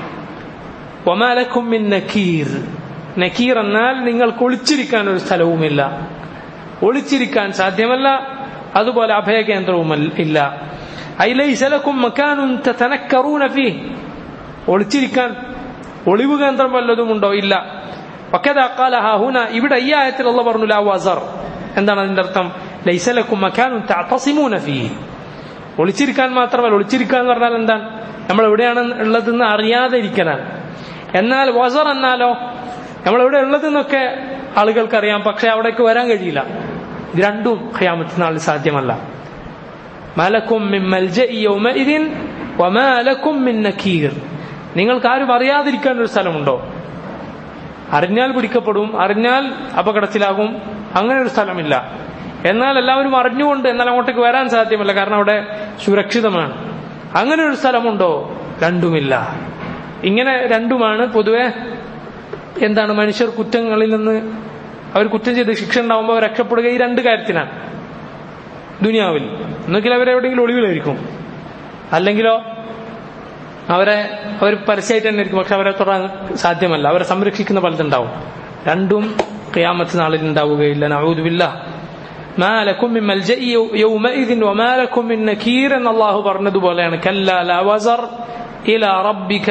വമാലകും മിൻ നകീർ, നകീർ എന്നാൽ നിങ്ങൾക്ക് ഒളിച്ചിരിക്കാൻ ഒരു സ്ഥലവുമില്ല, ഒളിച്ചിരിക്കാൻ സാധ്യമല്ല, അതുപോലെ അഭയകേന്ദ്രവും ഇല്ല. ഐ ലൈസ ലകും മകാനുൻ തതനക്കറൂന ഫീഹി, ഒളിച്ചിരിക്കാൻ ഒളിവ് കേന്ദ്രം വല്ലതുമുണ്ടോ? ഇല്ല. വകദാ ഖാല ഹാ ഹുന, ഇവിടെ ഈ ആയത്തിൽ അല്ലാഹു പറഞ്ഞു ലാ വസർ. എന്താണ് അതിന്റെ അർത്ഥം? ലൈസ ലകും മകാനുൻ തഅതസിമൂന ഫീഹി, ഒളിച്ചിരിക്കാൻ മാത്രമല്ല. ഒളിച്ചിരിക്കുക എന്ന് പറഞ്ഞാൽ എന്താണ്? നമ്മൾ എവിടെയാണ് ഉള്ളതെന്ന് അറിയാതെ ഇരിക്കലാണ്. എന്നാൽ വസർ എന്നാലോ നമ്മൾ എവിടെ ഉള്ളതെന്നൊക്കെ ആളുകൾക്കറിയാം, പക്ഷെ അവിടേക്ക് വരാൻ കഴിയില്ല. ഇത് രണ്ടും ഖിയാമത്ത് നാളിൽ സാധ്യമല്ല. മാലകും മിൻ മൽജഇ യൗമഇദിൻ വമാലകും മിൻ നകീർ, നിങ്ങൾക്ക് ആരും അറിയാതിരിക്കാൻ ഒരു സ്ഥലമുണ്ടോ? അറിഞ്ഞാൽ പിടിക്കപ്പെടും, അറിഞ്ഞാൽ അപകടത്തിലാകും, അങ്ങനെ ഒരു സ്ഥലമില്ല. എന്നാൽ എല്ലാവരും അറിഞ്ഞുകൊണ്ട് എന്നാൽ അങ്ങോട്ടേക്ക് വരാൻ സാധ്യമല്ല, കാരണം അവിടെ സുരക്ഷിതമാണ്. അങ്ങനെ ഒരു സ്ഥലമുണ്ടോ? രണ്ടുമില്ല. ഇങ്ങനെ രണ്ടുമാണ് പൊതുവെ എന്താണ് മനുഷ്യർ കുറ്റങ്ങളിൽ നിന്ന് അവർ കുറ്റം ചെയ്ത് ശിക്ഷ ഉണ്ടാവുമ്പോൾ രക്ഷപ്പെടുക ഈ രണ്ട് കാര്യത്തിനാണ്. ദുനിയാവിൽ ഒന്നുകിൽ അവരെവിടെയെങ്കിലും ഒളിവിലായിരിക്കും, അല്ലെങ്കിലോ അവർ പരസ്യമായിട്ട് തന്നെ ആയിരിക്കും, പക്ഷെ അവരെ തൊടാൻ സാധ്യമല്ല, അവരെ സംരക്ഷിക്കുന്ന പലതുണ്ടാവും. രണ്ടും ഖിയാമത്ത് നാളിൽ ഉണ്ടാവുകയില്ല. നഊദു ബില്ലാഹ്. മാ ലകും മിൻ മൽജഇ യൗമഇദിൻ വമാ ലകും മിൻ നകീർ എന്ന് അല്ലാഹു പറഞ്ഞതുപോലെയാണ്. കല്ലാ ലാ വസർ ഇലാ റബ്ബിക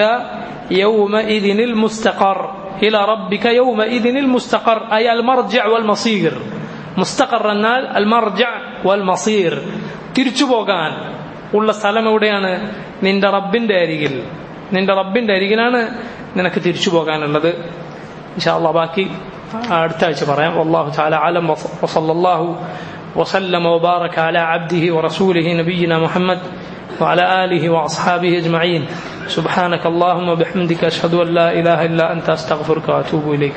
യൗമഇദിനിൽ മുസ്തഖർ, ഇലാ റബ്ബിക യൗമഇദിനിൽ മുസ്തഖർ അയ അൽ മർജിഅ വൽ മസീർ. മുസ്തഖർ എന്നാൽ അൽ മർജിഅ വൽ മസീർ, തിരിച്ചു പോകാൻ ഉള്ള സ്ഥലം എവിടെയാണ്? നിന്റെ റബ്ബിന്റെ അരികിൽ. നിന്റെ റബ്ബിന്റെ അരികിലാണ് നിനക്ക് തിരിച്ചു പോകാനുള്ളത്. ഇൻഷാ അല്ലാഹ് ബാക്കി അടുത്ത ആഴ്ച പറയാം. വല്ലാഹു തആല അലം വസല്ലല്ലാഹു വസല്ലമ വബാറക അലാ അബ്ദിഹി വറസൂലിഹി നബിയിന മുഹമ്മദ് وعلى آله وأصحابه أجمعين. سبحانك اللهم وبحمدك أشهد أن لا إله إلا أنت أستغفرك وأتوب إليك.